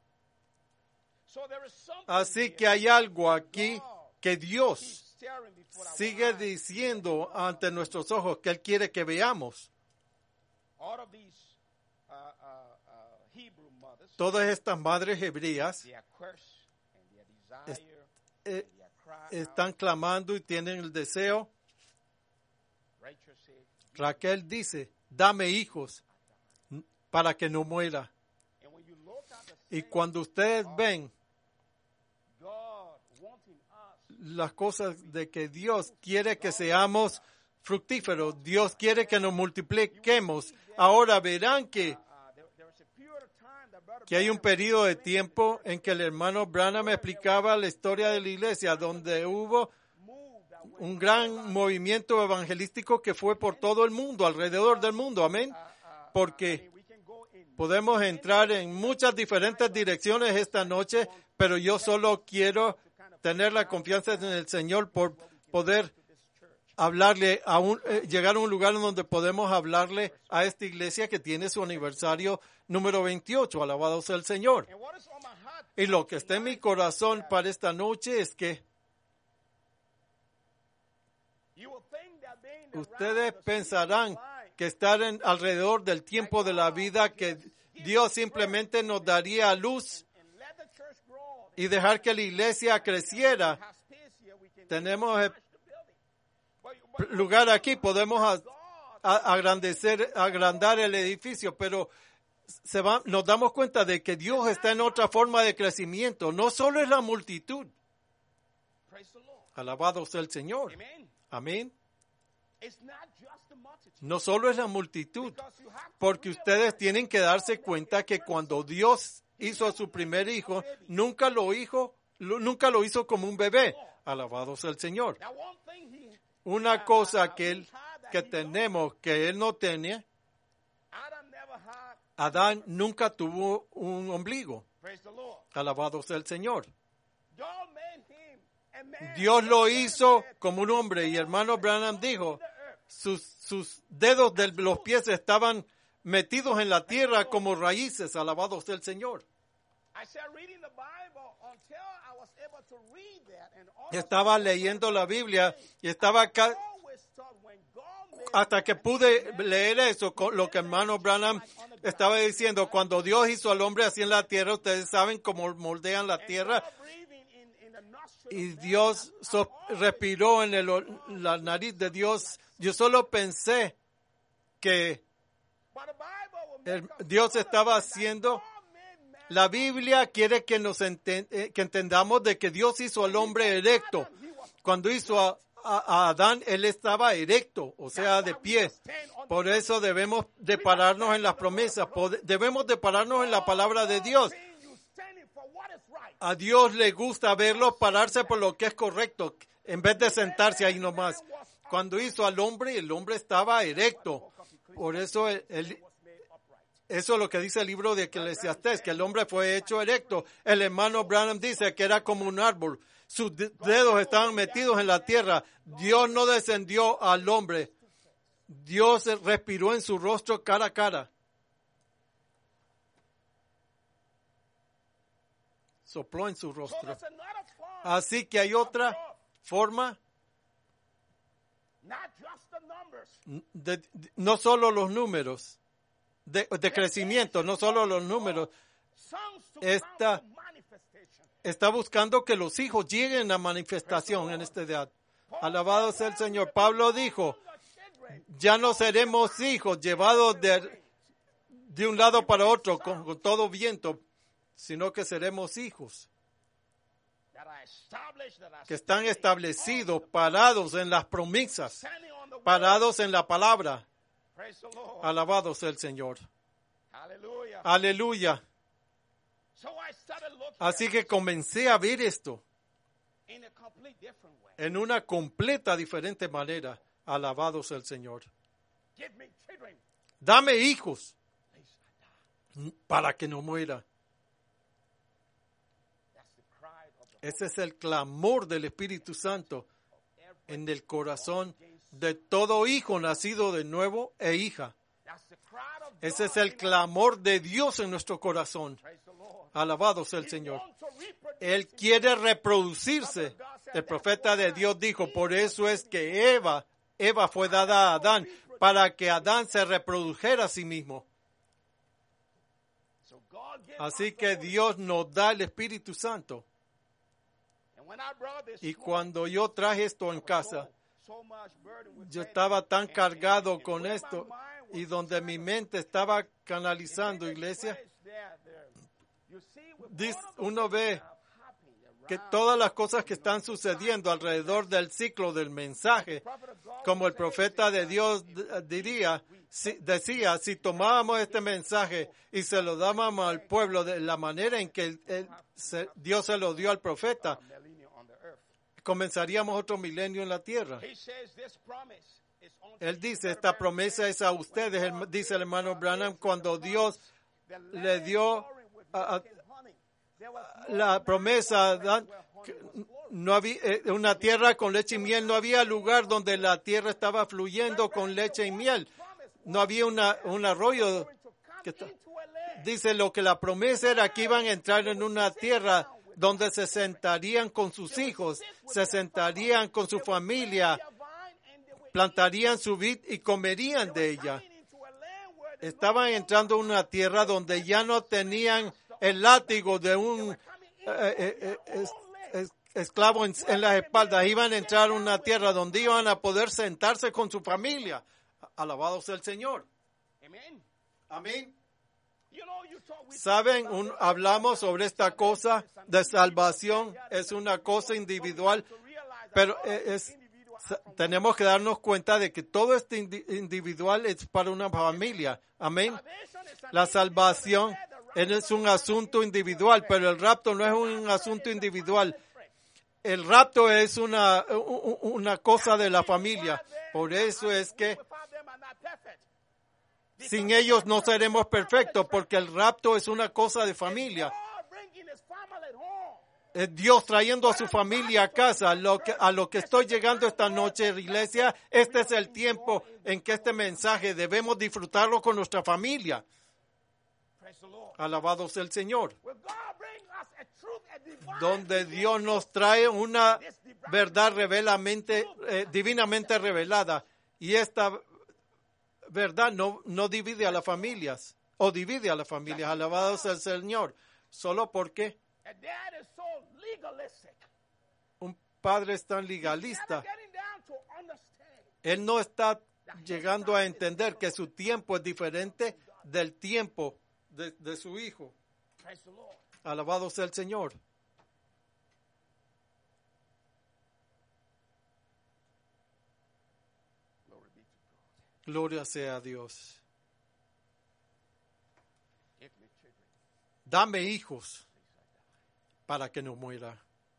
S1: Así que hay algo aquí que Dios sigue diciendo ante nuestros ojos que Él quiere que veamos. Todas estas madres hebreas están clamando y tienen el deseo. Raquel dice, dame hijos para que no muera. Y cuando ustedes ven las cosas de que Dios quiere que seamos fructíferos, Dios quiere que nos multipliquemos, ahora verán que hay un periodo de tiempo en que el hermano Branham me explicaba la historia de la iglesia, donde hubo un gran movimiento evangelístico que fue por todo el mundo, alrededor del mundo, amén, porque podemos entrar en muchas diferentes direcciones esta noche, pero yo solo quiero tener la confianza en el Señor por poder hablarle llegar a un lugar donde podemos hablarle a esta iglesia que tiene su aniversario número 28, alabado sea el Señor. Y lo que está en mi corazón para esta noche es que ustedes pensarán que estar alrededor del tiempo de la vida, que Dios simplemente nos daría luz y dejar que la iglesia creciera. Tenemos lugar aquí, podemos agrandar el edificio, pero nos damos cuenta de que Dios está en otra forma de crecimiento. No solo es la multitud. Alabado sea el Señor. Amén. No solo es la multitud, porque ustedes tienen que darse cuenta que cuando Dios hizo a su primer hijo, nunca lo hizo como un bebé. Alabado sea el Señor. Una cosa que tenemos que Él no tenía, Adán nunca tuvo un ombligo. Alabado sea el Señor. Dios lo hizo como un hombre, y hermano Branham dijo, sus dedos de los pies estaban metidos en la tierra como raíces. Alabado sea el Señor. Estaba leyendo la Biblia y estaba hasta que pude leer eso, lo que hermano Branham estaba diciendo. Cuando Dios hizo al hombre así en la tierra, ustedes saben cómo moldean la tierra, y Dios respiró en la nariz de Dios. Yo solo pensé que Dios estaba haciendo. La Biblia quiere que que entendamos de que Dios hizo al hombre erecto. Cuando hizo a Adán, él estaba erecto, o sea, de pie. Por eso debemos de pararnos en las promesas, debemos de pararnos en la palabra de Dios. A Dios le gusta verlo pararse por lo que es correcto, en vez de sentarse ahí nomás. Cuando hizo al hombre, el hombre estaba erecto. Por eso eso es lo que dice el libro de Eclesiastés, que el hombre fue hecho erecto. El hermano Branham dice que era como un árbol. Sus dedos estaban metidos en la tierra. Dios no descendió al hombre. Dios respiró en su rostro cara a cara. Sopló en su rostro. Así que hay otra forma. No solo los números de crecimiento, no solo los números. Está buscando que los hijos lleguen a manifestación en esta edad. Alabado sea el Señor. Pablo dijo, ya no seremos hijos llevados de un lado para otro con todo viento, sino que seremos hijos que están establecidos, parados en las promesas, parados en la palabra. Alabado sea el Señor. Aleluya. Así que comencé a ver esto en una completa diferente manera. Alabados el Señor. Dame hijos para que no muera. Ese es el clamor del Espíritu Santo en el corazón de todo hijo nacido de nuevo e hija. Ese es el clamor de Dios en nuestro corazón. Alabado sea el Señor. Él quiere reproducirse. El profeta de Dios dijo, por eso es que Eva fue dada a Adán, para que Adán se reprodujera a sí mismo. Así que Dios nos da el Espíritu Santo. Y cuando yo traje esto en casa, yo estaba tan cargado con esto, y donde mi mente estaba canalizando, iglesia, uno ve que todas las cosas que están sucediendo alrededor del ciclo del mensaje, como el profeta de Dios decía, si tomábamos este mensaje y se lo dábamos al pueblo de la manera en que Dios se lo dio al profeta, comenzaríamos otro milenio en la tierra. Él dice, esta promesa es a ustedes, dice el hermano Branham, cuando Dios le dio la promesa, no había una tierra con leche y miel, no había lugar donde la tierra estaba fluyendo con leche y miel. No había un arroyo. Dice lo que la promesa era que iban a entrar en una tierra donde se sentarían con sus hijos, se sentarían con su familia, plantarían su vid y comerían de ella. Estaban entrando en una tierra donde ya no tenían el látigo de un esclavo en las espaldas. Iban a entrar en una tierra donde iban a poder sentarse con su familia. Alabado sea el Señor. Amén. Saben, hablamos sobre esta cosa de salvación, es una cosa individual, pero tenemos que darnos cuenta de que todo este individual es para una familia. Amén. La salvación es un asunto individual, pero el rapto no es un asunto individual. El rapto es una cosa de la familia. Por eso es que sin ellos no seremos perfectos, porque el rapto es una cosa de familia. Es Dios trayendo a su familia a casa. A lo que estoy llegando esta noche, iglesia, este es el tiempo en que este mensaje debemos disfrutarlo con nuestra familia. Alabado sea el Señor. Donde Dios nos trae una verdad divinamente revelada. Y esta verdad no divide a las familias, o divide a las familias. Alabado sea el Señor. Solo porque un padre es tan legalista. Él no está llegando a entender que su tiempo es diferente del tiempo de su hijo. Alabado sea el Señor. Gloria sea a Dios. Dame hijos para que no muera.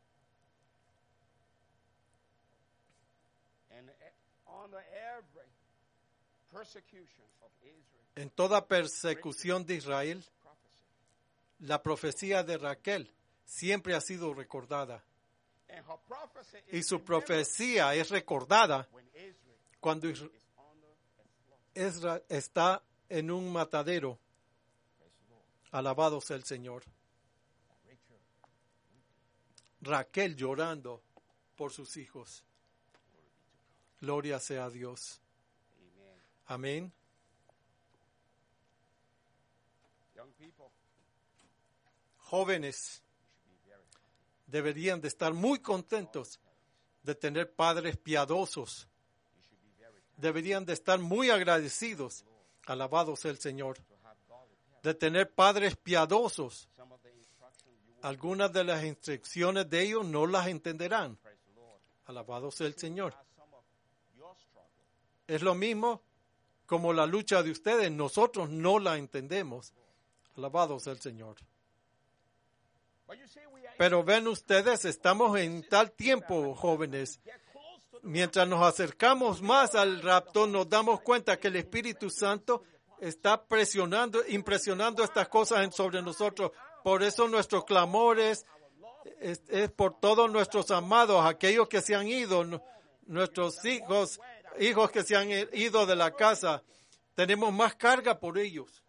S1: En toda persecución de Israel, la profecía de Raquel siempre ha sido recordada. Y su profecía es recordada cuando Ezra está en un matadero. Alabado sea el Señor. Raquel llorando por sus hijos. Gloria sea a Dios. Amén. Jóvenes deberían de estar muy contentos de tener padres piadosos. Deberían de estar muy agradecidos. Alabado sea el Señor. De tener padres piadosos. Algunas de las instrucciones de ellos no las entenderán. Alabado sea el Señor. Es lo mismo como la lucha de ustedes. Nosotros no la entendemos. Alabado sea el Señor. Pero ven ustedes, estamos en tal tiempo, jóvenes. Mientras nos acercamos más al rapto, nos damos cuenta que el Espíritu Santo está impresionando estas cosas sobre nosotros. Por eso nuestro clamor es por todos nuestros amados, aquellos que se han ido, nuestros hijos que se han ido de la casa. Tenemos más carga por ellos.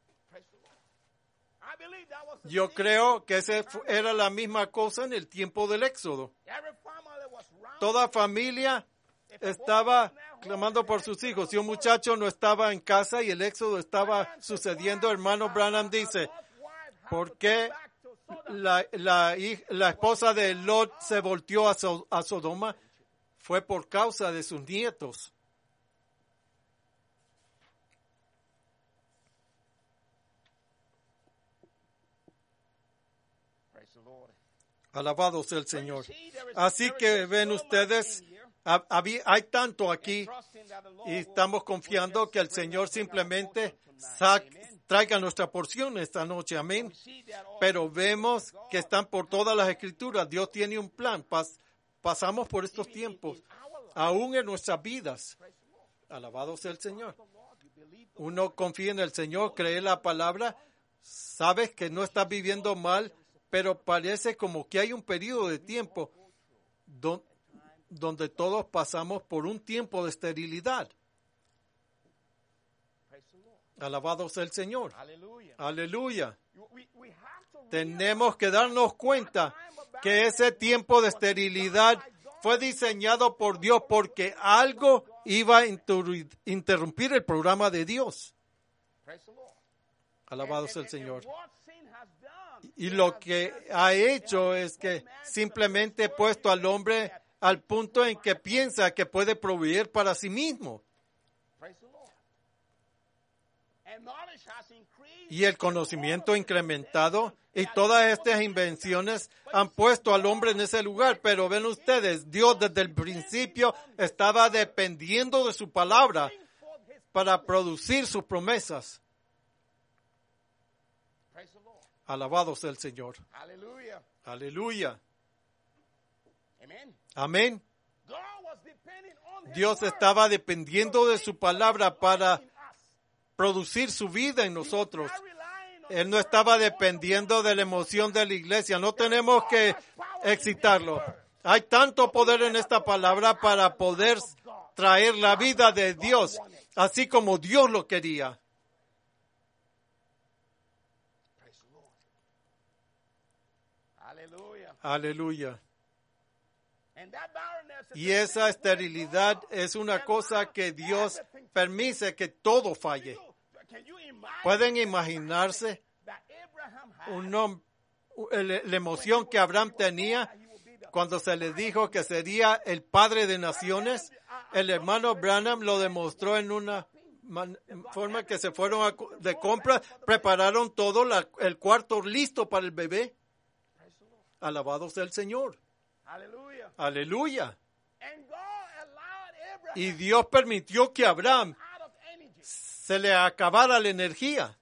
S1: Yo creo que esa era la misma cosa en el tiempo del Éxodo. Toda familia estaba clamando por sus hijos. Si un muchacho no estaba en casa y el Éxodo estaba sucediendo, hermano Branham dice, ¿por qué la esposa de Lot se volteó a Sodoma? Fue por causa de sus nietos. Alabado sea el Señor. Así que ven ustedes, hay tanto aquí y estamos confiando que el Señor simplemente traiga nuestra porción esta noche. Amén. Pero vemos que están por todas las Escrituras. Dios tiene un plan. Pasamos por estos tiempos, aún en nuestras vidas. Alabado sea el Señor. Uno confía en el Señor, cree la palabra, sabes que no estás viviendo mal, pero parece como que hay un periodo de tiempo donde todos pasamos por un tiempo de esterilidad. Alabado sea el Señor. Aleluya. Tenemos que darnos cuenta que ese tiempo de esterilidad fue diseñado por Dios porque algo iba a interrumpir el programa de Dios. Alabado sea el Señor. Y lo que ha hecho es que simplemente ha puesto al hombre al punto en que piensa que puede proveer para sí mismo. Y el conocimiento incrementado y todas estas invenciones han puesto al hombre en ese lugar. Pero ven ustedes, Dios desde el principio estaba dependiendo de su palabra para producir sus promesas. Alabado sea el Señor. Aleluya. Amén. Dios estaba dependiendo de su palabra para producir su vida en nosotros. Él no estaba dependiendo de la emoción de la iglesia. No tenemos que excitarlo. Hay tanto poder en esta palabra para poder traer la vida de Dios, así como Dios lo quería. Aleluya. Y esa esterilidad es una cosa que Dios permite que todo falle. ¿Pueden imaginarse la emoción que Abraham tenía cuando se le dijo que sería el padre de naciones? El hermano Branham lo demostró en una forma que se fueron de compra, prepararon todo el cuarto listo para el bebé. Alabado sea el Señor. Aleluya. Y Dios permitió que a Abraham se le acabara la energía.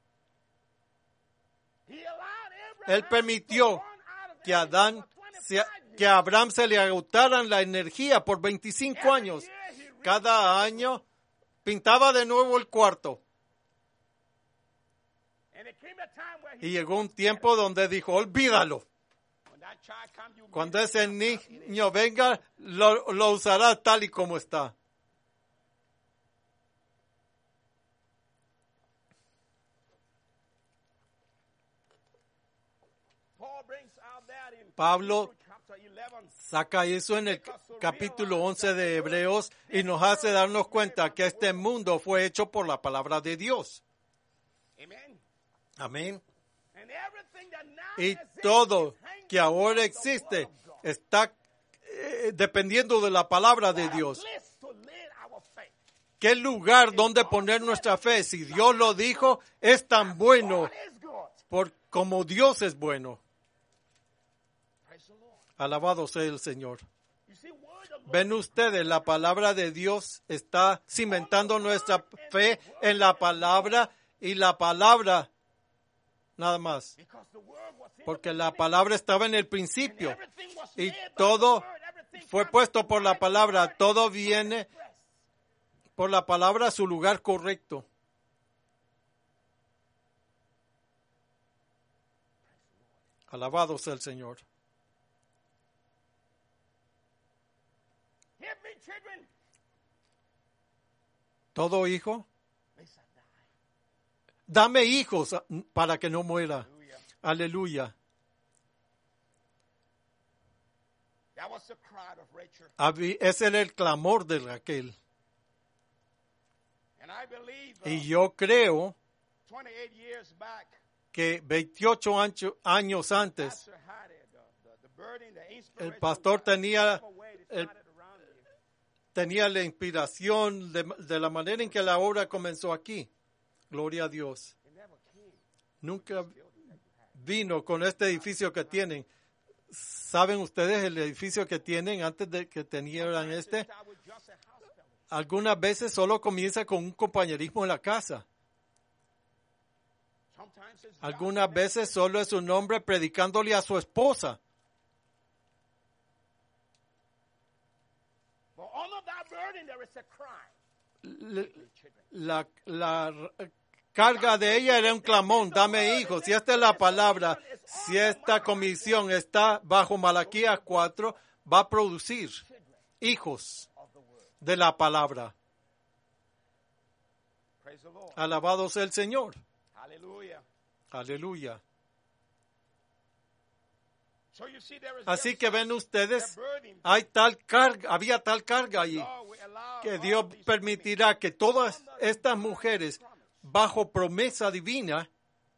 S1: Él permitió que a Abraham se le agotaran la energía por 25 años. Cada año pintaba de nuevo el cuarto. Y llegó un tiempo donde dijo, olvídalo. Cuando ese niño venga, lo usará tal y como está. Pablo saca eso en el capítulo 11 de Hebreos y nos hace darnos cuenta que este mundo fue hecho por la palabra de Dios. Amén. Y todo que ahora existe está dependiendo de la palabra de Dios. ¿Qué lugar donde poner nuestra fe? Si Dios lo dijo, es tan bueno como Dios es bueno. Alabado sea el Señor. Ven ustedes, la palabra de Dios está cimentando nuestra fe en la palabra y la palabra nada más. Porque la palabra estaba en el principio y todo fue puesto por la palabra. Todo viene por la palabra a su lugar correcto. Alabado sea el Señor. Todo hijo, dame hijos para que no muera. Aleluya. Ese era el clamor de Raquel. Y yo creo que 28 años antes, el pastor tenía la inspiración de la manera en que la obra comenzó aquí. Gloria a Dios. Nunca vino con este edificio que tienen. ¿Saben ustedes el edificio que tienen antes de que tenieran este? Algunas veces solo comienza con un compañerismo en la casa. Algunas veces solo es un hombre predicándole a su esposa. La carga de ella era un clamón, dame hijos. Si esta es la palabra, si esta comisión está bajo Malaquías 4, va a producir hijos de la palabra. Alabado sea el Señor. Aleluya. Así que ven ustedes, había tal carga allí, que Dios permitirá que todas estas mujeres, bajo promesa divina,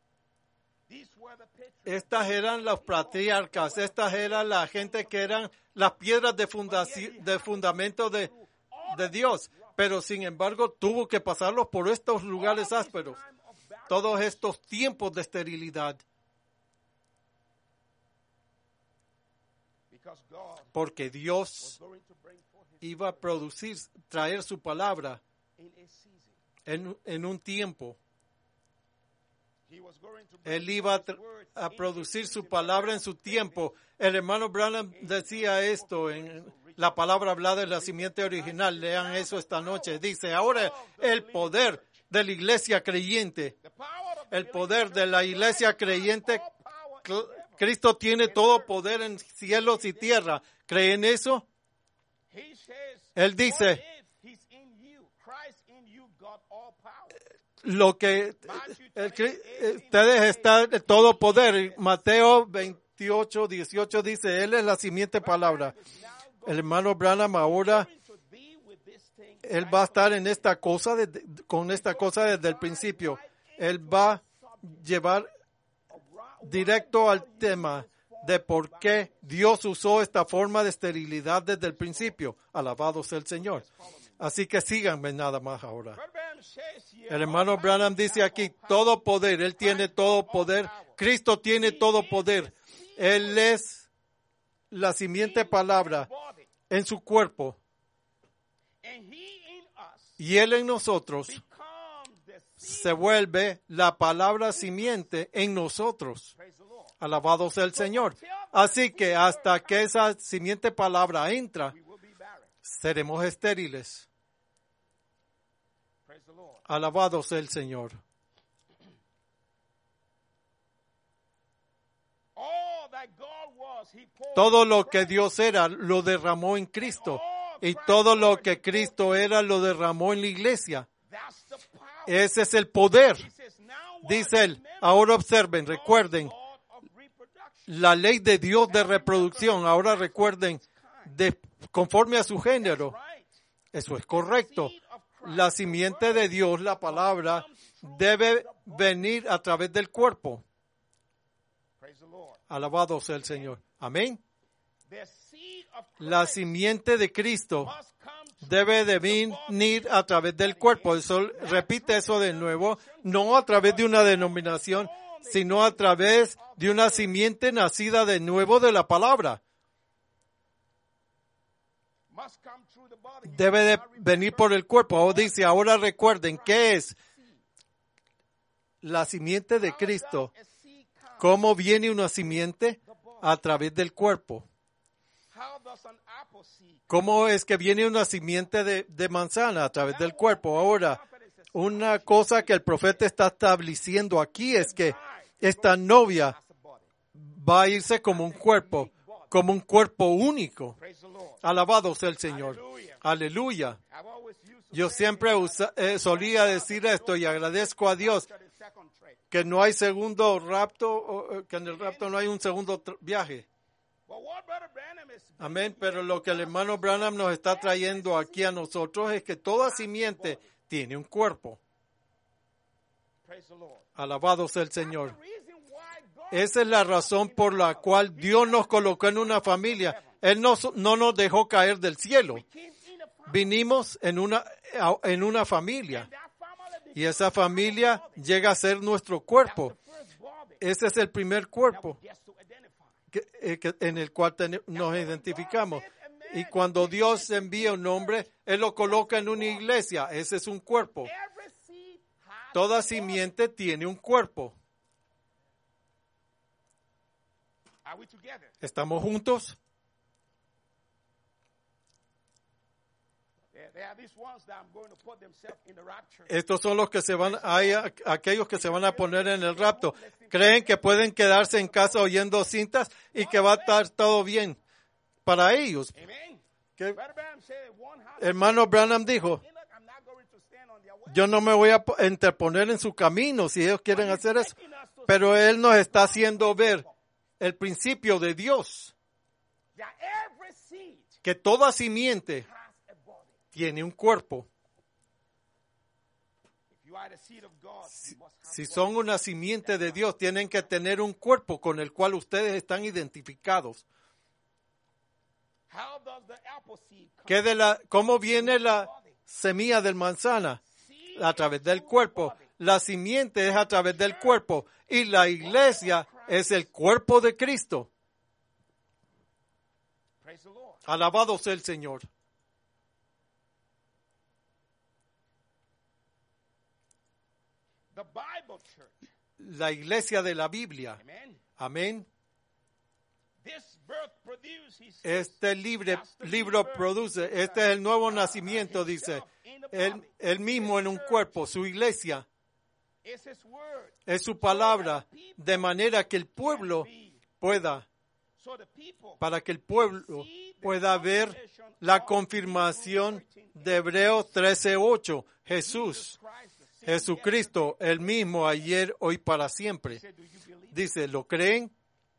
S1: estas eran los patriarcas, estas eran la gente que eran las piedras de fundamento de Dios, pero sin embargo tuvo que pasarlos por estos lugares ásperos, todos estos tiempos de esterilidad. Porque Dios iba a traer su palabra en un tiempo. Él iba a producir su palabra en su tiempo. El hermano Branham decía esto en la palabra hablada en la simiente original. Lean eso esta noche. Dice, ahora el poder de la iglesia creyente, el poder de la iglesia creyente, Cristo tiene todo poder en cielos y tierra. ¿Creen eso? Él dice, lo que ustedes están de todo poder. Mateo 28, 18 dice, Él es la simiente palabra. El hermano Branham ahora, él va a estar en esta cosa, con esta cosa desde el principio. Él va a llevar directo al tema de por qué Dios usó esta forma de esterilidad desde el principio. Alabado sea el Señor. Así que síganme nada más ahora. El hermano Branham dice aquí, todo poder, Él tiene todo poder, Cristo tiene todo poder. Él es la simiente palabra en su cuerpo. Y Él en nosotros se vuelve la palabra simiente en nosotros. Alabado sea el Señor. Así que hasta que esa simiente palabra entra, seremos estériles. Alabado sea el Señor. Todo lo que Dios era, lo derramó en Cristo. Y todo lo que Cristo era, lo derramó en la iglesia. Ese es el poder. Dice él, ahora observen, recuerden, la ley de Dios de reproducción. Ahora recuerden, conforme a su género. Eso es correcto. La simiente de Dios, la palabra, debe venir a través del cuerpo. Alabado sea el Señor. Amén. La simiente de Cristo debe de venir a través del cuerpo. Eso, repite eso de nuevo. No a través de una denominación, sino a través de una simiente nacida de nuevo de la palabra. Debe de venir por el cuerpo. Dice, ahora recuerden, ¿qué es la simiente de Cristo? ¿Cómo viene una simiente? A través del cuerpo. ¿Cómo es que viene una simiente de manzana? A través del cuerpo. Ahora, una cosa que el profeta está estableciendo aquí es que esta novia va a irse como un cuerpo único. Alabado sea el Señor. Aleluya. Yo siempre solía decir esto y agradezco a Dios que no hay segundo rapto, que en el rapto no hay un segundo viaje. Amén. Pero lo que el hermano Branham nos está trayendo aquí a nosotros es que toda simiente tiene un cuerpo. Alabado sea el Señor. Esa es la razón por la cual Dios nos colocó en una familia. Él no nos dejó caer del cielo. Vinimos en una familia. Y esa familia llega a ser nuestro cuerpo. Ese es el primer cuerpo en el cual nos identificamos. Y cuando Dios envía un hombre, Él lo coloca en una iglesia. Ese es un cuerpo. Toda simiente tiene un cuerpo. ¿Estamos juntos? Estos son los que hay aquellos que se van a poner en el rapto. Creen que pueden quedarse en casa oyendo cintas y que va a estar todo bien para ellos. Hermano Branham dijo, yo no me voy a interponer en su camino si ellos quieren hacer eso. Pero Él nos está haciendo ver el principio de Dios. Que toda simiente tiene un cuerpo. Si son una simiente de Dios, tienen que tener un cuerpo con el cual ustedes están identificados. ¿Cómo viene la semilla del manzana? A través del cuerpo. La simiente es a través del cuerpo. Y la iglesia es el cuerpo de Cristo. Alabado sea el Señor. La iglesia de la Biblia. Amén. Este libro produce, este es el nuevo nacimiento, dice. Él mismo en un cuerpo, su iglesia. Es su palabra, de manera que el pueblo para que el pueblo pueda ver la confirmación de Hebreos 13:8. Jesucristo, el mismo ayer, hoy, para siempre. Dice, ¿lo creen?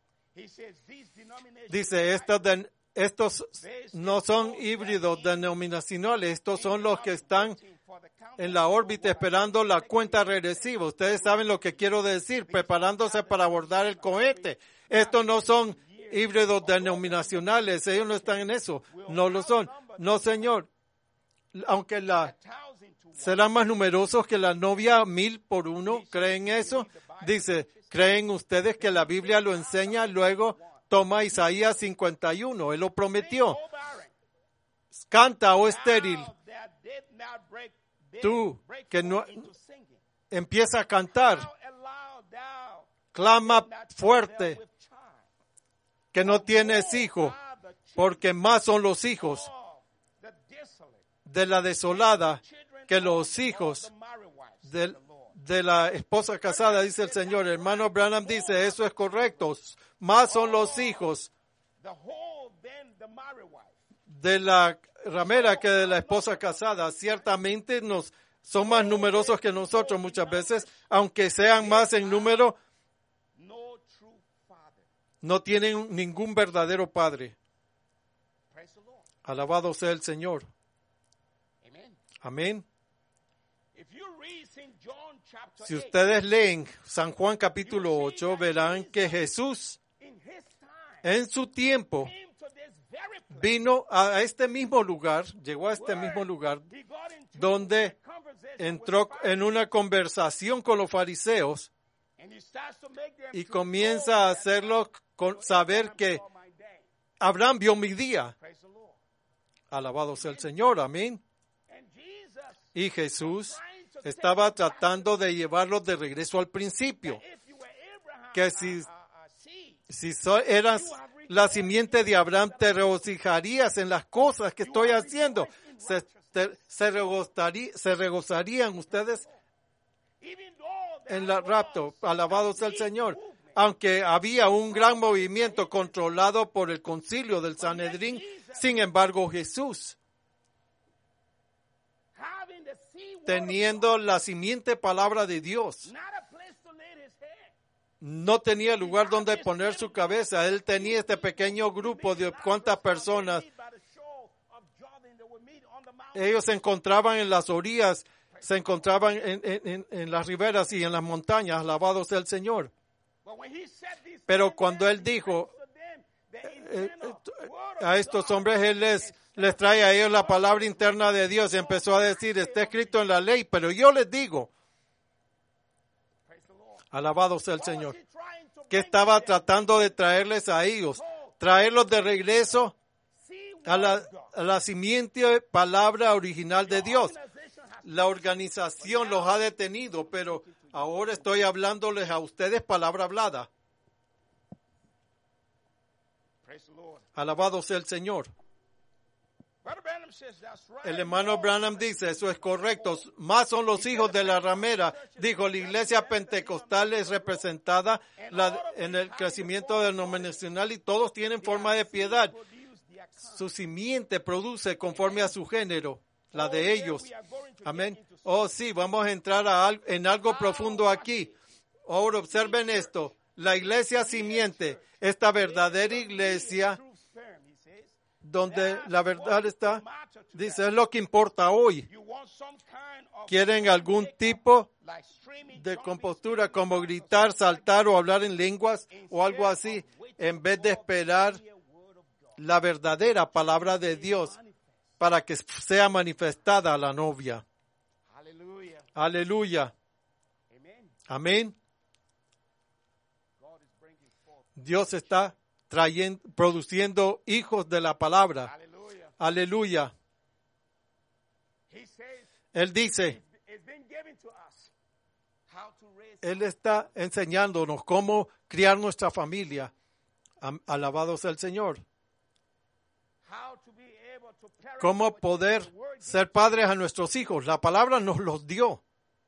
S1: Dice, estos no son híbridos denominacionales, estos son los que están en la órbita esperando la cuenta regresiva. Ustedes saben lo que quiero decir, preparándose para abordar el cohete. Estos no son híbridos denominacionales, ellos no están en eso, no lo son. No, Señor, aunque serán más numerosos que la novia 1000 por uno, ¿creen eso? Dice, ¿creen ustedes que la Biblia lo enseña? Luego toma Isaías 51, Él lo prometió. Canta, oh estéril, tú que no empieza a cantar, clama fuerte, que no tienes hijo, porque más son los hijos de la desolada que los hijos de la esposa casada, dice el Señor. Hermano Branham dice, eso es correcto. Más son los hijos de la ramera que de la esposa casada. Ciertamente son más numerosos que nosotros muchas veces, aunque sean más en número, no tienen ningún verdadero padre. Alabado sea el Señor. Amén. Si ustedes leen San Juan capítulo 8, verán que Jesús en su tiempo vino a este mismo lugar, llegó a este mismo lugar, donde entró en una conversación con los fariseos y comienza a hacerlo saber que Abraham vio mi día. Alabado sea el Señor, amén. Y Jesús estaba tratando de llevarlos de regreso al principio. que si eras la simiente de Abraham, te regocijarías en las cosas que estoy haciendo. Se regocijarían ustedes en la rapto. Alabado sea el Señor. Aunque había un gran movimiento controlado por el concilio del Sanedrín, sin embargo Jesús, teniendo la simiente palabra de Dios, no tenía lugar donde poner su cabeza. Él tenía este pequeño grupo de cuántas personas. Ellos se encontraban en las orillas, se encontraban en las riberas y en las montañas. Alabado sea el Señor. Pero cuando Él dijo a estos hombres, Él les trae a ellos la palabra interna de Dios. Y empezó a decir, está escrito en la ley, pero yo les digo, alabado sea el Señor, que estaba tratando de traerles a ellos, traerlos de regreso a la simiente palabra original de Dios. La organización los ha detenido, pero ahora estoy hablándoles a ustedes palabra hablada. Alabado sea el Señor. El hermano Branham dice, eso es correcto. Más son los hijos de la ramera. Dijo, la iglesia pentecostal es representada en el crecimiento denominacional y todos tienen forma de piedad. Su simiente produce conforme a su género, la de ellos. Amén. Oh, sí, vamos a entrar en algo profundo aquí. Ahora observen esto. La iglesia simiente, esta verdadera iglesia, donde la verdad está, dice, es lo que importa hoy. ¿Quieren algún tipo de compostura como gritar, saltar o hablar en lenguas o algo así, en vez de esperar la verdadera palabra de Dios para que sea manifestada a la novia? Aleluya. Amén. Dios está produciendo hijos de la palabra. Aleluya. Él dice, Él está enseñándonos cómo criar nuestra familia. Alabado sea el Señor. Cómo poder ser padres a nuestros hijos. La palabra nos los dio.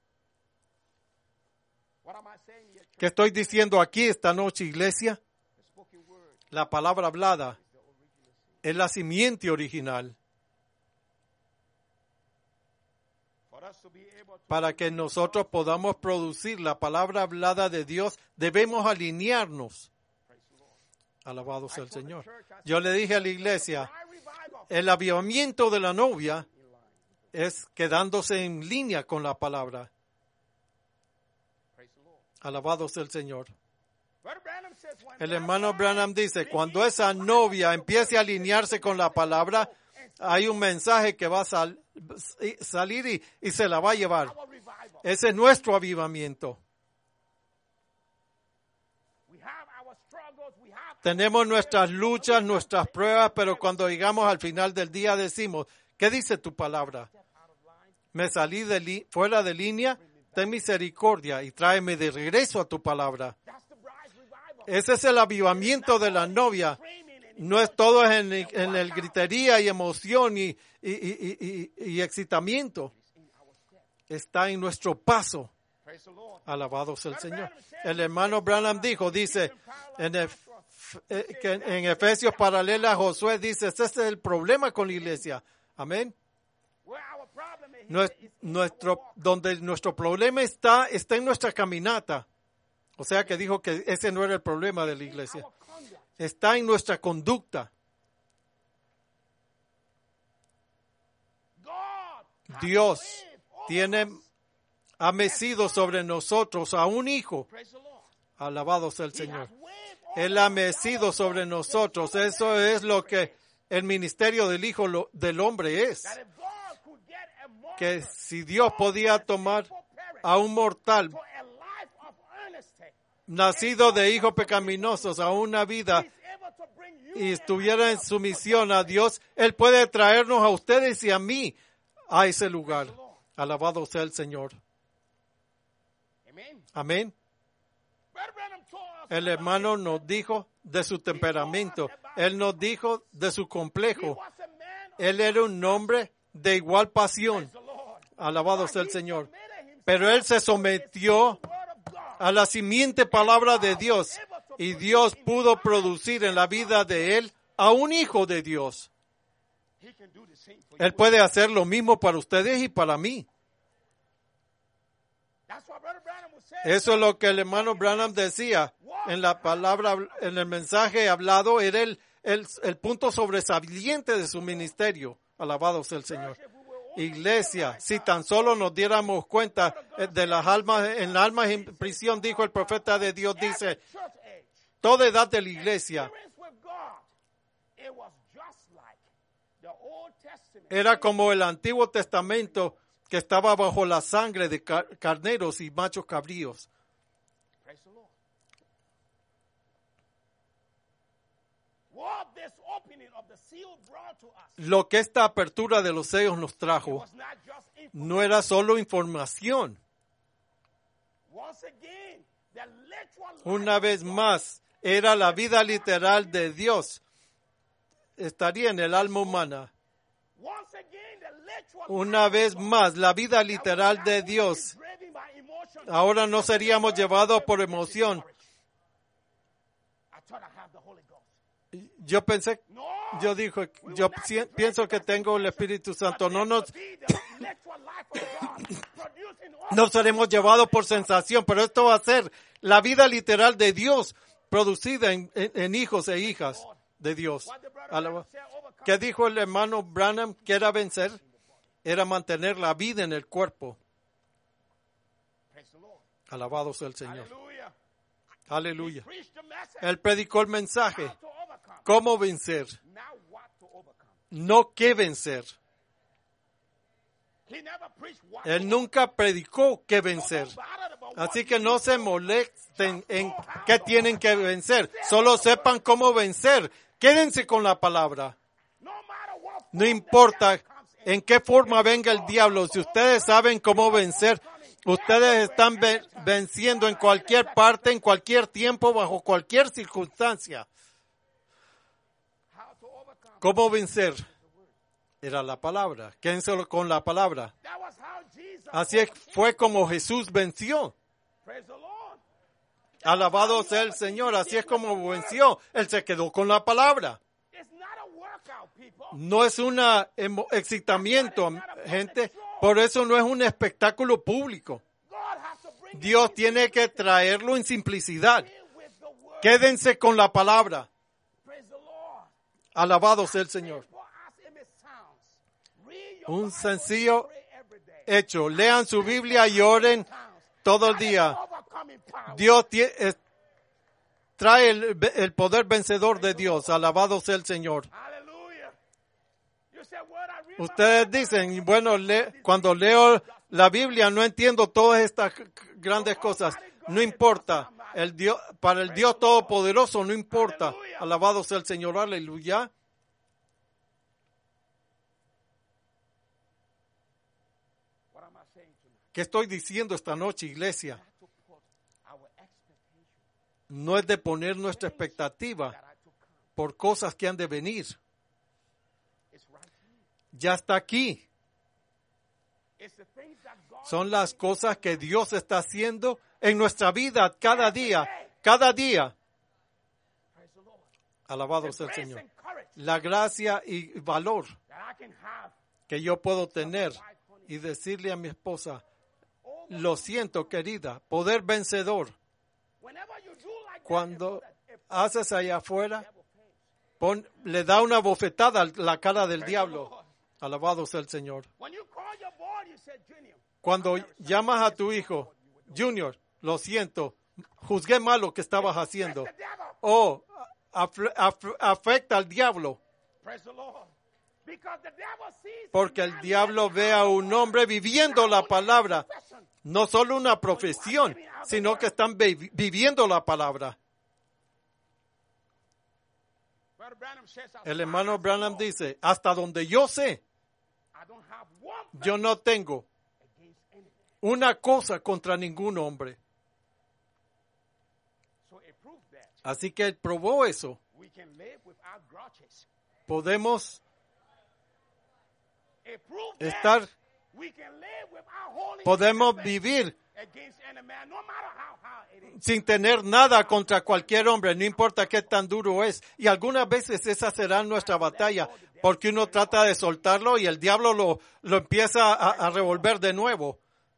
S1: ¿Qué estoy diciendo aquí esta noche, iglesia? La palabra hablada es la simiente original. Para que nosotros podamos producir la palabra hablada de Dios, debemos alinearnos. Alabado sea el Señor. Yo le dije a la iglesia, el avivamiento de la novia es quedándose en línea con la palabra. Alabado sea el Señor. El hermano Branham dice, cuando esa novia empiece a alinearse con la palabra, hay un mensaje que va a salir y se la va a llevar. Ese es nuestro avivamiento. Tenemos nuestras luchas, nuestras pruebas, pero cuando llegamos al final del día decimos, ¿qué dice tu palabra? Me salí fuera de línea, ten misericordia y tráeme de regreso a tu palabra. Ese es el avivamiento de la novia. No es todo en el gritería y emoción y excitamiento. Está en nuestro paso. Alabado sea el Señor. El hermano Branham dice, que en Efesios paralela a Josué, dice, ese es el problema con la iglesia. Amén. Donde nuestro problema está en nuestra caminata. O sea que dijo que ese no era el problema de la iglesia. Está en nuestra conducta. Dios ha mecido sobre nosotros a un hijo. Alabado sea el Señor. Él ha mecido sobre nosotros. Eso es lo que el ministerio del Hijo del Hombre es. Que si Dios podía tomar a un mortal nacido de hijos pecaminosos a una vida y estuviera en sumisión a Dios, Él puede traernos a ustedes y a mí a ese lugar. Alabado sea el Señor. Amén. El hermano nos dijo de su temperamento. Él nos dijo de su complejo. Él era un hombre de igual pasión. Alabado sea el Señor. Pero él se sometió a la simiente palabra de Dios. Y Dios pudo producir en la vida de él a un hijo de Dios. Él puede hacer lo mismo para ustedes y para mí. Eso es lo que el hermano Branham decía en la palabra, en el mensaje hablado, era el punto sobresaliente de su ministerio. Alabado sea el Señor. Iglesia, si tan solo nos diéramos cuenta de las almas, en las almas en prisión, dijo el profeta de Dios, dice, toda edad de la iglesia era como el Antiguo Testamento que estaba bajo la sangre de carneros y machos cabríos. Lo que esta apertura de los sellos nos trajo no era solo información. Una vez más, era la vida literal de Dios. Estaría en el alma humana. Una vez más, la vida literal de Dios. Ahora no seríamos llevados por emoción. Yo pienso que tengo el Espíritu Santo. No seremos llevados por sensación, pero esto va a ser la vida literal de Dios producida en hijos e hijas de Dios. ¿Qué dijo el hermano Branham que era vencer? Era mantener la vida en el cuerpo. Alabado sea el Señor. Aleluya. Él predicó el mensaje. ¿Cómo vencer? No qué vencer. Él nunca predicó qué vencer. Así que no se molesten en qué tienen que vencer. Solo sepan cómo vencer. Quédense con la palabra. No importa en qué forma venga el diablo. Si ustedes saben cómo vencer, ustedes están venciendo en cualquier parte, en cualquier tiempo, bajo cualquier circunstancia. ¿Cómo vencer? Era la palabra. Quédense con la palabra. Así fue como Jesús venció. Alabado sea el Señor. Así es como venció. Él se quedó con la palabra. No es un excitamiento, gente. Por eso no es un espectáculo público. Dios tiene que traerlo en simplicidad. Quédense con la palabra. Alabado sea el Señor. Un sencillo hecho. Lean su Biblia y oren todo el día. Dios trae el poder vencedor de Dios. Alabado sea el Señor. Ustedes dicen, bueno, cuando leo la Biblia no entiendo todas estas grandes cosas. No importa. Para el Dios Todopoderoso no importa. Alabado sea el Señor. Aleluya. ¿Qué estoy diciendo esta noche, iglesia? No es de poner nuestra expectativa por cosas que han de venir. Ya está aquí. Son las cosas que Dios está haciendo en nuestra vida cada día. Cada día. Alabado sea el Señor. La gracia y valor que yo puedo tener y decirle a mi esposa, lo siento, querida, poder vencedor. Cuando haces allá afuera, le da una bofetada a la cara del diablo. Alabado sea el Señor. Cuando llamas a tu hijo, Junior, lo siento, juzgué mal lo que estabas haciendo. Oh, afecta al diablo. Porque el diablo ve a un hombre viviendo la palabra. No solo una profesión, sino que están viviendo la palabra. El hermano Branham dice, hasta donde yo sé, yo no tengo una cosa contra ningún hombre. Así que Él probó eso. Podemos estar, podemos vivir sin tener nada contra cualquier hombre, no importa qué tan duro es. Y algunas veces esa será nuestra batalla, porque uno trata de soltarlo y el diablo lo empieza a revolver de nuevo.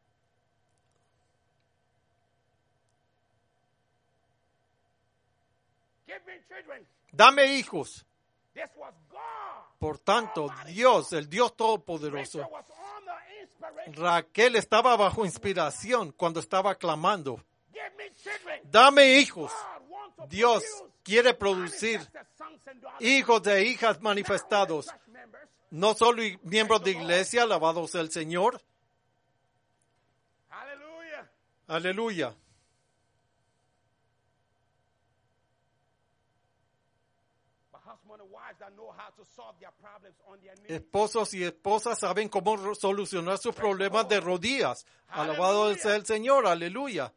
S1: Dame hijos. Por tanto, Dios, el Dios Todopoderoso, Raquel estaba bajo inspiración cuando estaba clamando. Dame hijos. Dios quiere producir hijos e hijas manifestados, no solo miembros de iglesia, alabado sea el Señor. Aleluya. Esposos y esposas saben cómo solucionar sus problemas de rodillas. Alabado sea el Señor. Aleluya.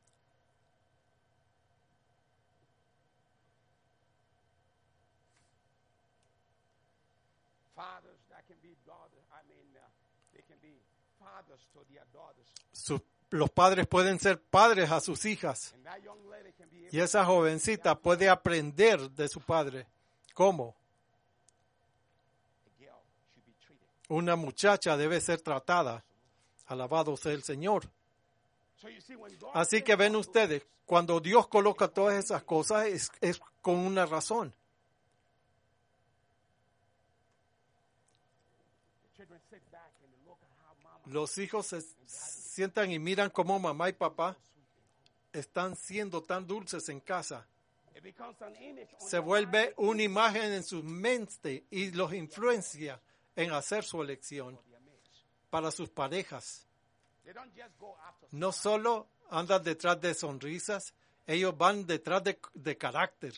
S1: Los padres pueden ser padres a sus hijas. Y esa jovencita puede aprender de su padre. ¿Cómo? Una muchacha debe ser tratada. Alabado sea el Señor. Así que ven ustedes, cuando Dios coloca todas esas cosas es con una razón. Los hijos se sientan y miran cómo mamá y papá están siendo tan dulces en casa. Se vuelve una imagen en su mente y los influencia en hacer su elección para sus parejas. No solo andan detrás de sonrisas, ellos van detrás de carácter.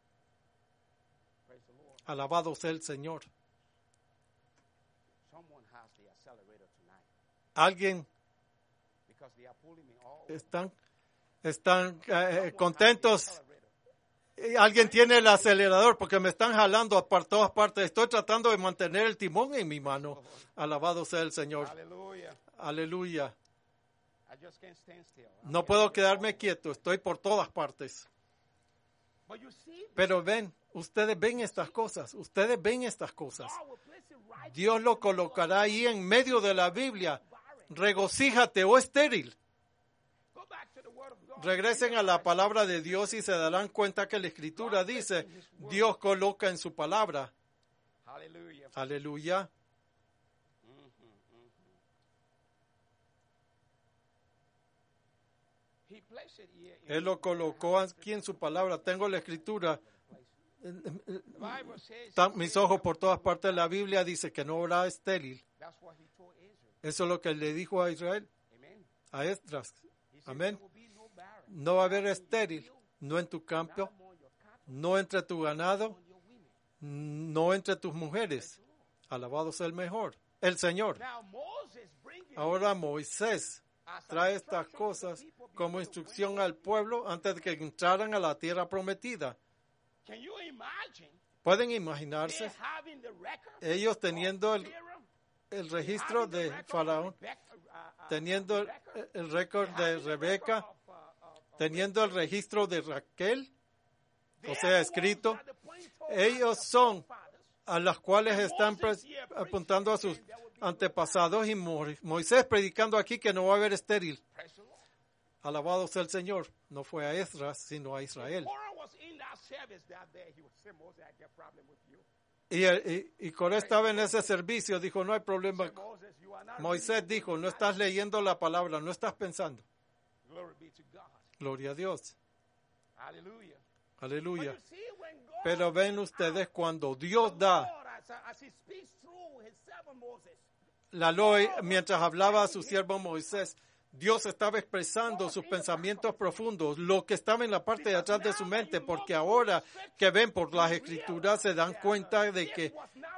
S1: Alabado sea el Señor. Alguien están contentos. Alguien tiene el acelerador porque me están jalando por todas partes. Estoy tratando de mantener el timón en mi mano. Alabado sea el Señor. Aleluya. No puedo quedarme quieto. Estoy por todas partes. Pero ustedes ven estas cosas. Ustedes ven estas cosas. Dios lo colocará ahí en medio de la Biblia. Regocíjate, oh estéril. Regresen a la palabra de Dios y se darán cuenta que la Escritura dice, Dios coloca en su palabra. Aleluya. Él lo colocó aquí en su palabra. Tengo la Escritura. Mis ojos por todas partes de la Biblia dice que no habrá estéril. Eso es lo que le dijo a Israel, a Esdras. Amén. No va a haber estéril, no en tu campo, no entre tu ganado, no entre tus mujeres. Alabado sea el Señor. Ahora Moisés trae estas cosas como instrucción al pueblo antes de que entraran a la tierra prometida. ¿Pueden imaginarse ellos teniendo el registro de Faraón, teniendo el récord de Rebeca, teniendo el registro de Raquel, o sea, escrito? Ellos son a las cuales están apuntando a sus antepasados y Moisés predicando aquí que no va a haber estéril. Alabado sea el Señor. No fue a Esdras, sino a Israel. Y Coré estaba en ese servicio, dijo, no hay problema. Moisés dijo, no estás leyendo la palabra, no estás pensando. Gloria a Dios. Aleluya. Pero ven ustedes, cuando Dios da la ley, mientras hablaba a su siervo Moisés, Dios estaba expresando sus pensamientos profundos, lo que estaba en la parte de atrás de su mente, porque ahora que ven por las Escrituras se dan cuenta de que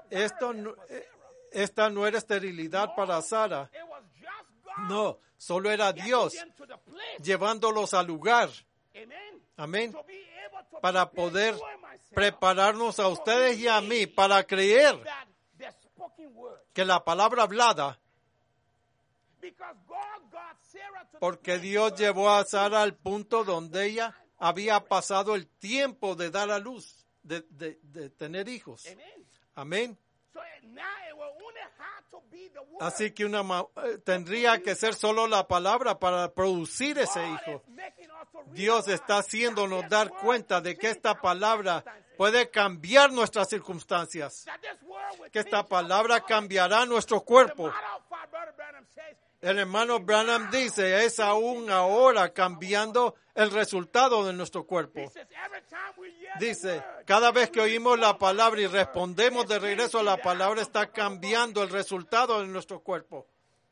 S1: esta no era esterilidad para Sara. No, solo era Dios llevándolos al lugar Amén. Para poder prepararnos a ustedes y a mí para creer que la palabra hablada, porque Dios llevó a Sara al punto donde ella había pasado el tiempo de dar a luz, de tener hijos. Amén. Así que tendría que ser solo la palabra para producir ese hijo. Dios está haciéndonos dar cuenta de que esta palabra puede cambiar nuestras circunstancias, que esta palabra cambiará nuestro cuerpo. El hermano Branham dice, es aún ahora cambiando el resultado de nuestro cuerpo. Dice, cada vez que oímos la palabra y respondemos de regreso a la palabra, está cambiando el resultado de nuestro cuerpo.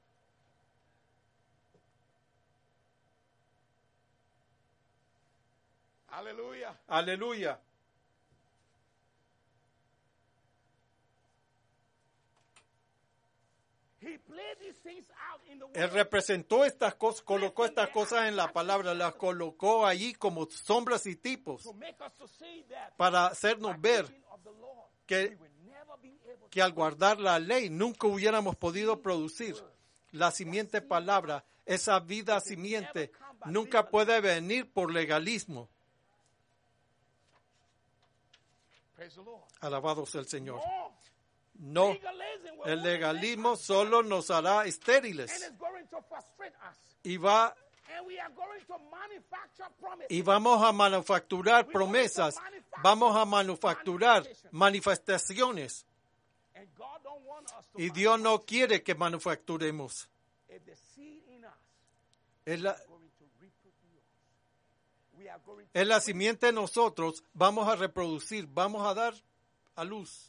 S2: Aleluya.
S1: Aleluya. Él representó estas cosas, colocó estas cosas en la palabra, las colocó allí como sombras y tipos para hacernos ver que al guardar la ley nunca hubiéramos podido producir. La simiente palabra, esa vida simiente, nunca puede venir por legalismo. Alabado sea el Señor. No, el legalismo solo nos hará estériles y vamos a manufacturar promesas, vamos a manufacturar manifestaciones y Dios no quiere que manufacturemos. Es la simiente de nosotros, vamos a reproducir, vamos a dar a luz.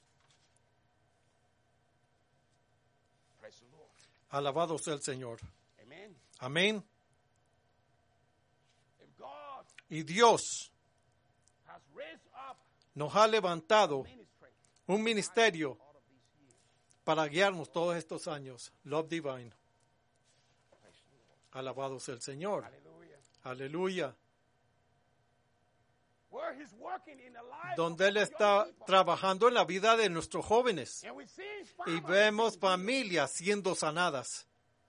S1: Alabado sea el Señor. Amén. Y Dios nos ha levantado un ministerio para guiarnos todos estos años. Love Divine. Alabado sea el Señor. Aleluya. Donde Él está trabajando en la vida de nuestros jóvenes. Y vemos familias siendo sanadas.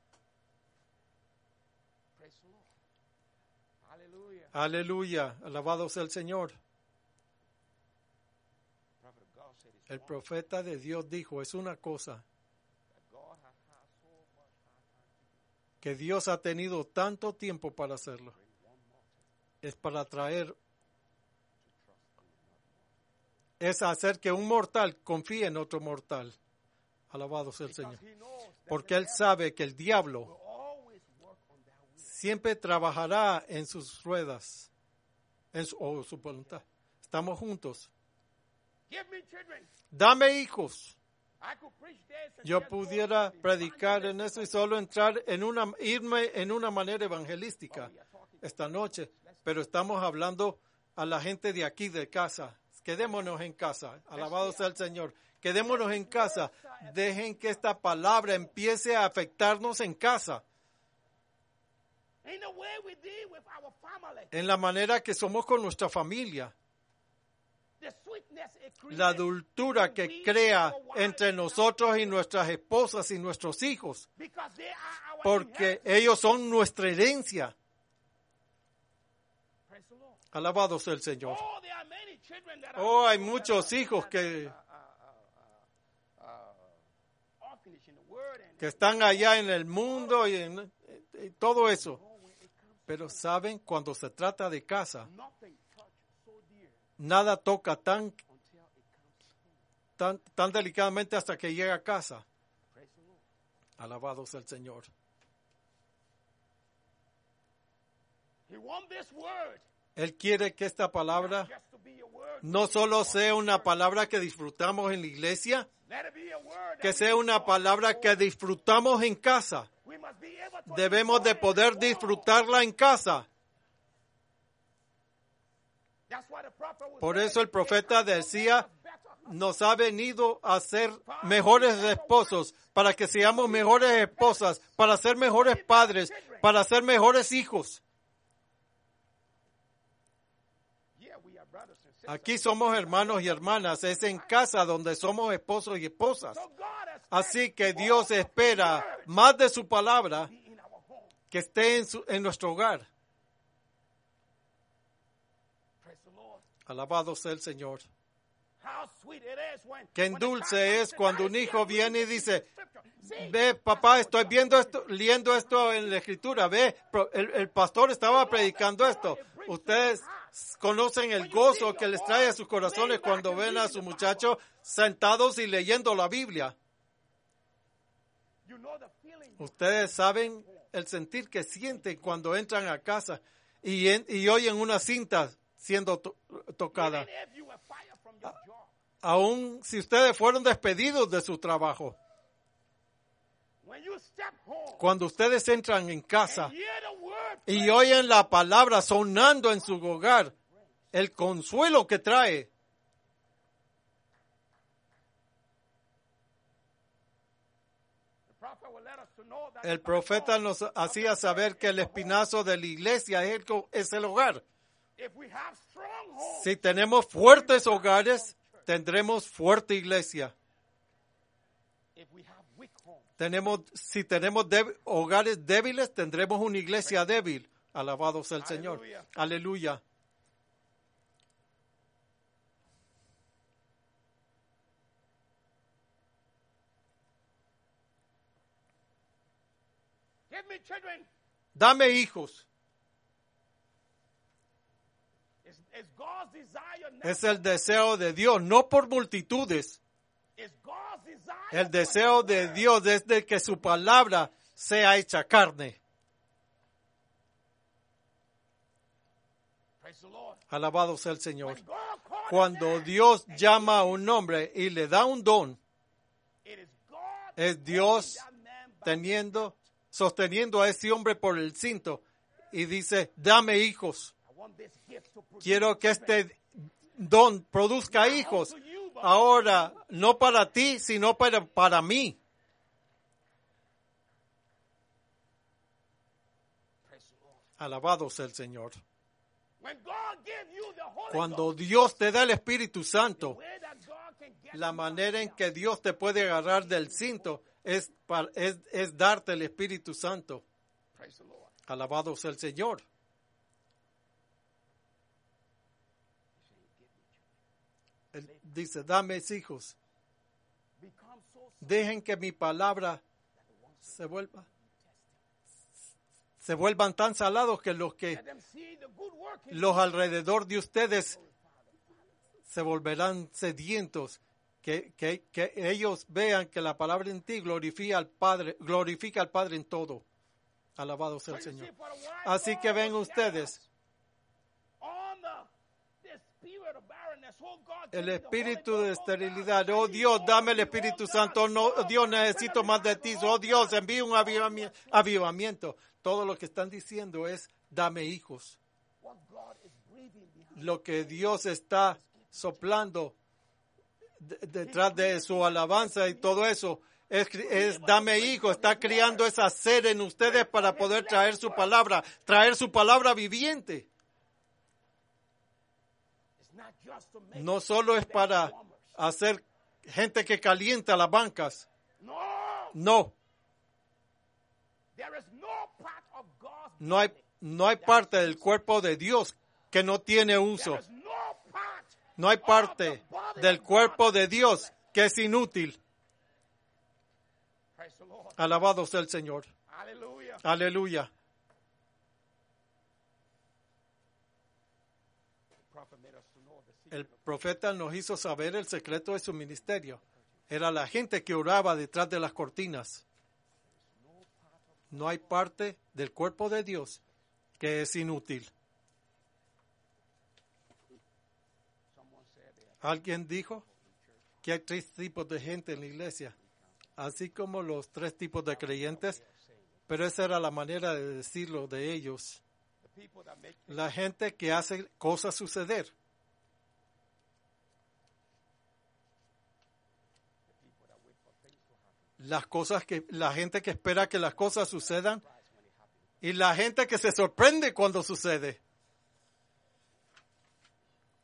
S1: Aleluya. Alabado sea el Señor. El profeta de Dios dijo, es una cosa que Dios ha tenido tanto tiempo para hacerlo. Es para traer, es hacer que un mortal confíe en otro mortal. Alabado sea el Señor. Porque Él sabe que el diablo siempre trabajará en sus ruedas, o su voluntad. Estamos juntos. Dame hijos. Yo pudiera predicar en eso y solo irme en una manera evangelística esta noche, pero estamos hablando a la gente de aquí de casa. Quedémonos en casa. Alabado sea el Señor. Quedémonos en casa. Dejen que esta palabra empiece a afectarnos en casa. En la manera que somos con nuestra familia. La dulzura que crea entre nosotros y nuestras esposas y nuestros hijos. Porque ellos son nuestra herencia. Alabado sea el Señor. Oh, hay muchos hijos que están allá en el mundo y todo eso. Pero saben, cuando se trata de casa, nada toca tan delicadamente hasta que llega a casa. Alabado sea el Señor. Él quiere que esta palabra no solo sea una palabra que disfrutamos en la iglesia, que sea una palabra que disfrutamos en casa. Debemos de poder disfrutarla en casa. Por eso el profeta decía, nos ha venido a ser mejores esposos, para que seamos mejores esposas, para ser mejores padres, para ser mejores hijos. Aquí somos hermanos y hermanas. Es en casa donde somos esposos y esposas. Así que Dios espera más de su palabra que esté en nuestro hogar. Alabado sea el Señor. Qué dulce es cuando un hijo viene y dice, ve, papá, estoy viendo esto, leyendo esto en la Escritura. Ve, el pastor estaba predicando esto. Ustedes conocen el gozo que les trae a sus corazones cuando ven a sus muchachos sentados y leyendo la Biblia. Ustedes saben el sentir que sienten cuando entran a casa y oyen una cinta siendo tocada. Aún si ustedes fueron despedidos de su trabajo. Cuando ustedes entran en casa y oyen la palabra sonando en su hogar, el consuelo que trae. El profeta nos hacía saber que el espinazo de la iglesia es el hogar. Si tenemos fuertes hogares, tendremos fuerte iglesia. Si tenemos hogares débiles, tendremos una iglesia débil. Alabado sea el Señor. Aleluya. Dame hijos. Es el deseo de Dios, no por multitudes. El deseo de Dios es de que su palabra sea hecha carne. Alabado sea el Señor. Cuando Dios llama a un hombre y le da un don, es Dios sosteniendo a ese hombre por el cinto y dice, dame hijos. Quiero que este don produzca hijos. Ahora, no para ti, sino para mí. Alabado sea el Señor. Cuando Dios te da el Espíritu Santo, la manera en que Dios te puede agarrar del cinto es darte el Espíritu Santo. Alabado sea el Señor. Él dice, dame hijos. Dejen que mi palabra se vuelvan tan salados que los alrededor de ustedes se volverán sedientos. Que ellos vean que la palabra en ti glorifica al Padre en todo. Alabado sea el Señor. Así que ven ustedes. El espíritu de esterilidad. Oh Dios, dame el Espíritu Santo. No, Dios, necesito más de ti. Oh Dios, envíe un avivamiento. Todo lo que están diciendo es, dame hijos. Lo que Dios está soplando detrás de su alabanza y todo eso es dame hijos. Está criando esa sed en ustedes para poder traer su palabra viviente. No solo es para hacer gente que calienta las bancas. No. No hay parte del cuerpo de Dios que no tiene uso. No hay parte del cuerpo de Dios que es inútil. Alabado sea el Señor. Aleluya. El profeta nos hizo saber el secreto de su ministerio. Era la gente que oraba detrás de las cortinas. No hay parte del cuerpo de Dios que es inútil. Alguien dijo que hay 3 tipos de gente en la iglesia, así como los 3 tipos de creyentes, pero esa era la manera de decirlo de ellos. La gente que hace cosas suceder. La gente que espera que las cosas sucedan y la gente que se sorprende cuando sucede.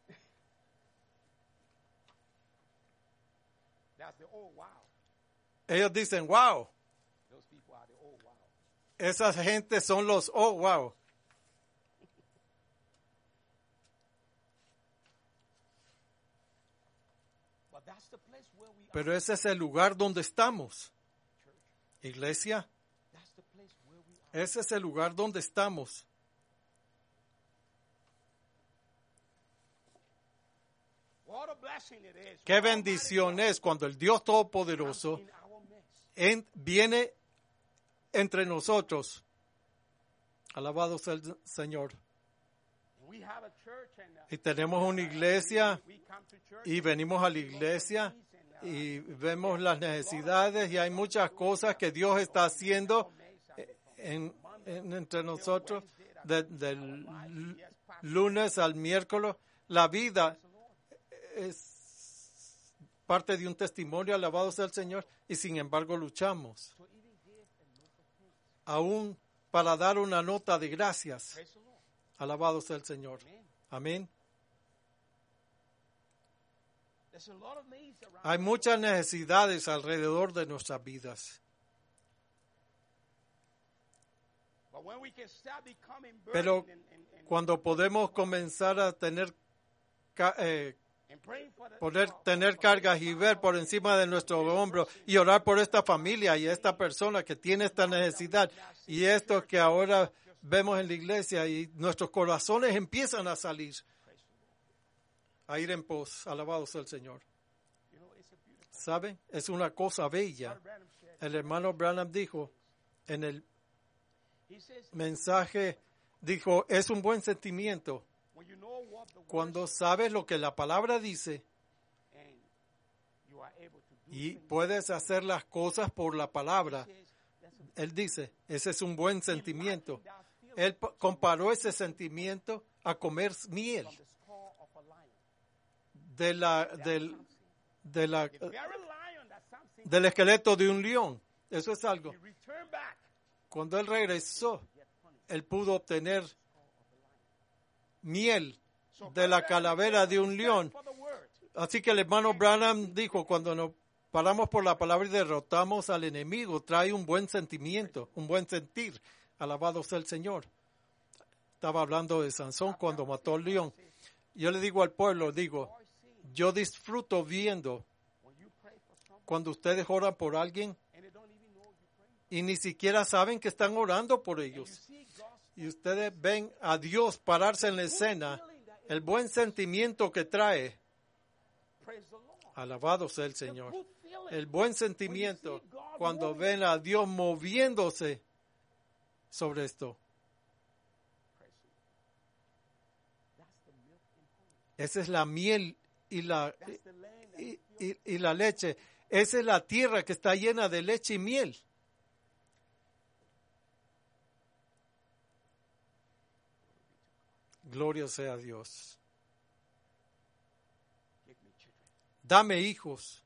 S1: Ellos dicen, wow.
S2: Those people are the oh wow.
S1: Esas gentes son los oh, wow.
S2: But that's the place where we are.
S1: Pero ese es el lugar donde estamos. Iglesia,
S2: That's the place where we are.
S1: ese es el lugar donde estamos.
S2: What a blessing it is.
S1: Qué bendición es cuando el Dios Todopoderoso
S2: In our midst.
S1: viene entre nosotros. Alabado sea el Señor.
S2: We have a church and
S1: Y tenemos una iglesia
S2: we come to church.
S1: y venimos a la iglesia y vemos las necesidades y hay muchas cosas que Dios está haciendo entre nosotros del lunes al miércoles. La vida es parte de un testimonio, alabado sea el Señor, y sin embargo luchamos. Aún para dar una nota de gracias.
S2: Praise the Lord.
S1: Alabado sea el Señor. Amén.
S2: There's a lot of needs around.
S1: Hay muchas necesidades alrededor de nuestras vidas.
S2: But when we can start becoming
S1: Pero
S2: burdened and
S1: cuando podemos comenzar a tener
S2: praying for the
S1: poder tener cargas y ver por encima de nuestro hombro y orar por esta familia y esta persona que tiene esta necesidad y esto que ahora vemos en la iglesia y nuestros corazones empiezan a salir, a ir en pos. Alabado sea el Señor.
S2: you know, it's a beautiful.
S1: ¿Saben? Es una cosa bella.
S2: Branham said,
S1: El hermano Branham dijo en el
S2: he says,
S1: mensaje, dijo, es un buen sentimiento
S2: when you know what the word
S1: cuando sabes lo que la palabra dice
S2: and you are able to do
S1: y
S2: things,
S1: puedes hacer las cosas por la palabra.
S2: he says, that's a
S1: Él dice, ese es un buen sentimiento.
S2: that feeling
S1: Él comparó ese sentimiento a comer miel
S2: from the skull of a lion.
S1: del
S2: Very lion that something
S1: del esqueleto de un león. Eso es algo.
S2: he returned back.
S1: Cuando él regresó, él pudo obtener miel de la calavera de un león.
S2: For the word.
S1: Así que el hermano Branham dijo, cuando nos paramos por la palabra y derrotamos al enemigo, trae un buen sentimiento, un buen sentir. Alabado sea el Señor. Estaba hablando de Sansón cuando mató al león. Yo le digo al pueblo, digo, yo disfruto viendo
S2: When you pray for someone
S1: cuando ustedes oran por alguien
S2: and they don't even know you're praying,
S1: y ni siquiera saben que están orando por
S2: you
S1: ellos.
S2: see God's
S1: Y ustedes ven a Dios pararse en la escena, el buen sentimiento que trae.
S2: praise the Lord.
S1: Alabado sea el Señor.
S2: Good feeling.
S1: El buen sentimiento cuando ven a Dios moviéndose sobre esto.
S2: Praise the Lord. That's the milk and honey.
S1: Esa es la miel y
S2: That's the land that
S1: y la leche. Esa es la tierra que está llena de leche y miel. Gloria sea a Dios.
S2: give me children.
S1: Dame hijos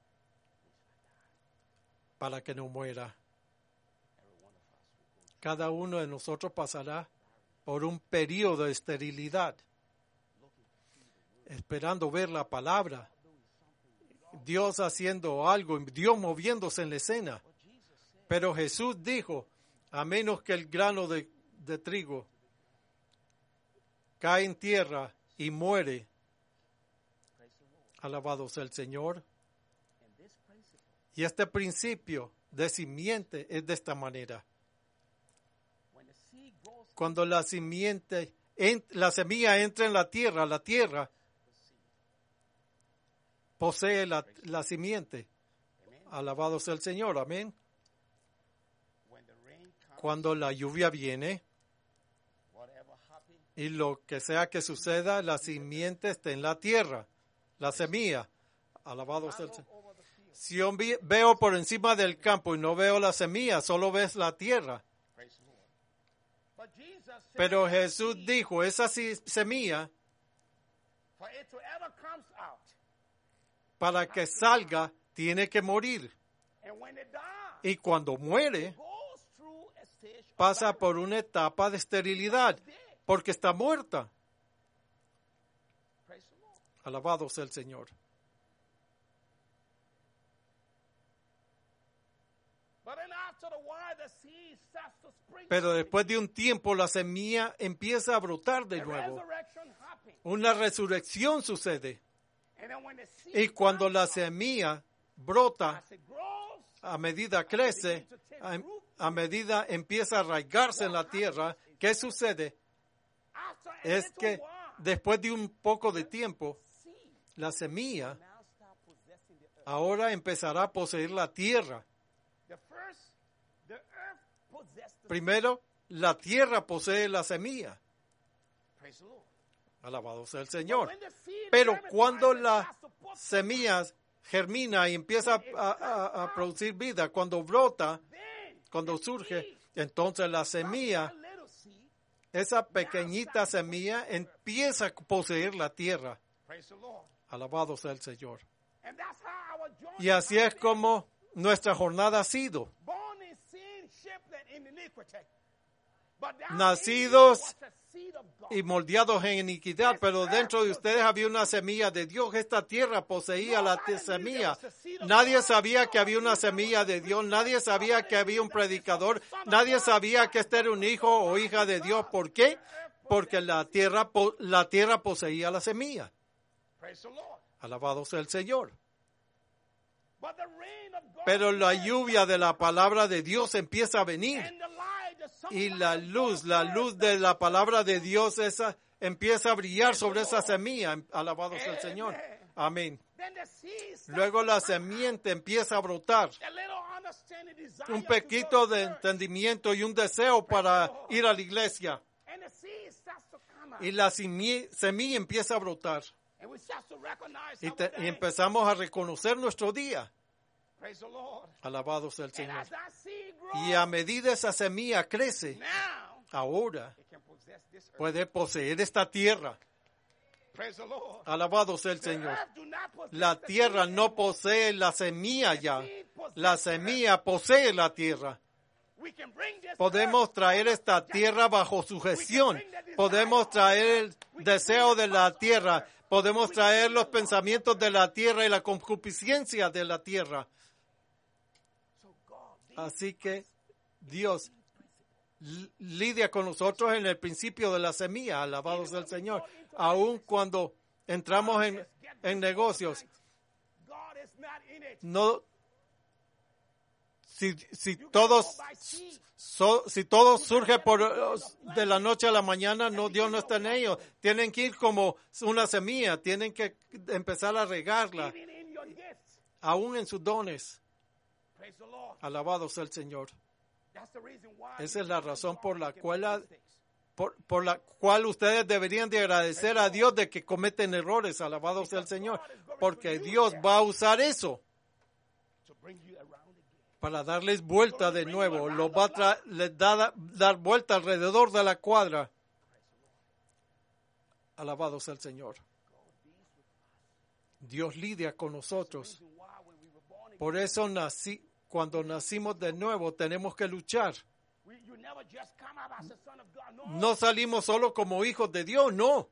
S1: para que no muera.
S2: Every one of us will go
S1: Cada uno de nosotros pasará por un periodo de esterilidad, esperando ver la palabra. Dios haciendo algo, Dios moviéndose en la escena. Pero Jesús dijo, a menos que el grano de trigo cae en tierra y muere,
S2: praise the Lord.
S1: alabado sea el Señor.
S2: And this principle,
S1: Y este principio de simiente es de esta manera.
S2: when the seed grows
S1: Cuando la la semilla entra en la tierra posee la simiente. Alabado sea el Señor, amén.
S2: when the rain comes,
S1: Cuando la lluvia viene
S2: whatever happens,
S1: y lo que sea que suceda, la simiente está en la tierra, la semilla. Alabado sea el Señor.
S2: over the field.
S1: Si yo veo por encima del campo y no veo la semilla, solo ves la tierra.
S2: Praise the Lord. But Jesus said,
S1: Pero Jesús dijo, esa semilla,
S2: for it to ever comes out,
S1: para que salga, tiene que morir.
S2: and when it dies,
S1: Y cuando muere,
S2: goes through a stage of
S1: pasa por una etapa de esterilidad, porque está muerta.
S2: praise the Lord.
S1: Alabado sea el Señor.
S2: the seed starts to spring
S1: Pero
S2: up.
S1: después de un tiempo la semilla empieza a brotar de
S2: The
S1: nuevo.
S2: resurrection happens.
S1: Una resurrección sucede.
S2: And then when the seed
S1: Y cuando la
S2: comes up,
S1: semilla brota,
S2: as it grows,
S1: a medida crece, a medida empieza a arraigarse en la tierra, ¿qué sucede?
S2: after a
S1: Es
S2: little
S1: que
S2: while,
S1: después de un poco de tiempo,
S2: seed
S1: la semilla
S2: now start possessing the earth.
S1: ahora empezará a poseer la tierra.
S2: The earth possessed the
S1: Primero, la tierra posee la semilla.
S2: Praise the Lord.
S1: Alabado sea el Señor.
S2: When the seed
S1: Pero
S2: germinates
S1: cuando
S2: and
S1: la
S2: starts to put
S1: semilla germina y empieza a producir vida, cuando brota,
S2: then
S1: cuando
S2: the
S1: surge,
S2: seed,
S1: entonces la
S2: not
S1: semilla,
S2: a little seed,
S1: esa pequeñita semilla empieza a poseer la tierra.
S2: praise the Lord.
S1: Alabado sea el Señor.
S2: And that's how our journey
S1: Y así
S2: has
S1: es
S2: been.
S1: como nuestra jornada ha sido.
S2: Born in sin, shaped in iniquity. But down
S1: Nacidos
S2: in you was a seed of God.
S1: Y moldeados en iniquidad, pero dentro de ustedes había una semilla de Dios. Esta tierra poseía la semilla. Nadie sabía que había una semilla de Dios. Nadie sabía que había un predicador. Nadie sabía que este era un hijo o hija de Dios. ¿Por qué? Porque la tierra poseía la semilla.
S2: Praise the Lord.
S1: Alabado sea el Señor.
S2: But the rain of God
S1: Pero la
S2: word
S1: lluvia de la palabra de Dios empieza a venir.
S2: and the light, the
S1: Y
S2: sunlight
S1: la
S2: of
S1: luz
S2: God's
S1: de
S2: word
S1: la palabra de Dios esa empieza a brillar sobre esa semilla. Alabado sea el Señor. Amén.
S2: Then the seed starts
S1: Luego la
S2: to come out.
S1: semiente empieza a brotar.
S2: A little understanding, desire
S1: Un
S2: to go
S1: poquito
S2: to
S1: de
S2: church.
S1: entendimiento y un deseo para ir a la iglesia.
S2: And the seed starts to come out.
S1: Y la semilla empieza a brotar.
S2: And we start to recognize
S1: Y,
S2: our
S1: y
S2: day.
S1: empezamos a reconocer nuestro día.
S2: Praise the Lord.
S1: Alabado sea el
S2: And
S1: Señor.
S2: as that seed grows,
S1: Y a medida esa semilla crece,
S2: now
S1: ahora
S2: it can possess this earth.
S1: puede poseer esta tierra.
S2: Praise the Lord.
S1: Alabado sea el
S2: The
S1: Señor.
S2: earth do not possess
S1: La
S2: the
S1: tierra
S2: seed
S1: no
S2: anymore.
S1: posee la semilla ya.
S2: seed possesses
S1: La
S2: the earth.
S1: semilla posee la tierra.
S2: We can bring this
S1: Podemos
S2: earth
S1: traer
S2: under
S1: esta
S2: subjection.
S1: tierra bajo sujeción. Podemos traer el deseo de la tierra. Podemos traer los pensamientos de la tierra y la concupiscencia de la tierra.
S2: So God,
S1: Así que Dios lidia con nosotros en el principio de la semilla. Alabado sea el Señor. Aun cuando entramos en negocios,
S2: God is not in it.
S1: no, si todo surge de la noche a la mañana, no, Dios no está en ello. Tienen que ir como una semilla, tienen que empezar a regarla,
S2: Even in your gifts.
S1: aún en sus dones.
S2: Praise the Lord.
S1: Alabado sea el Señor.
S2: That's the reason why
S1: Esa es la razón por la
S2: we can
S1: cual
S2: make mistakes.
S1: por la cual ustedes deberían de agradecer a Dios de que cometen errores. Alabado sea el Señor, porque Dios va a usar eso
S2: To bring you around again.
S1: para darles vuelta de nuevo. Los va a dar vuelta alrededor de la cuadra. Alabado sea el Señor. Dios lidia con nosotros.
S2: Reason why when we were born again,
S1: Por eso cuando nacimos de nuevo tenemos que luchar.
S2: you never just come out as a son of God. No.
S1: No salimos solo como hijos de Dios, no.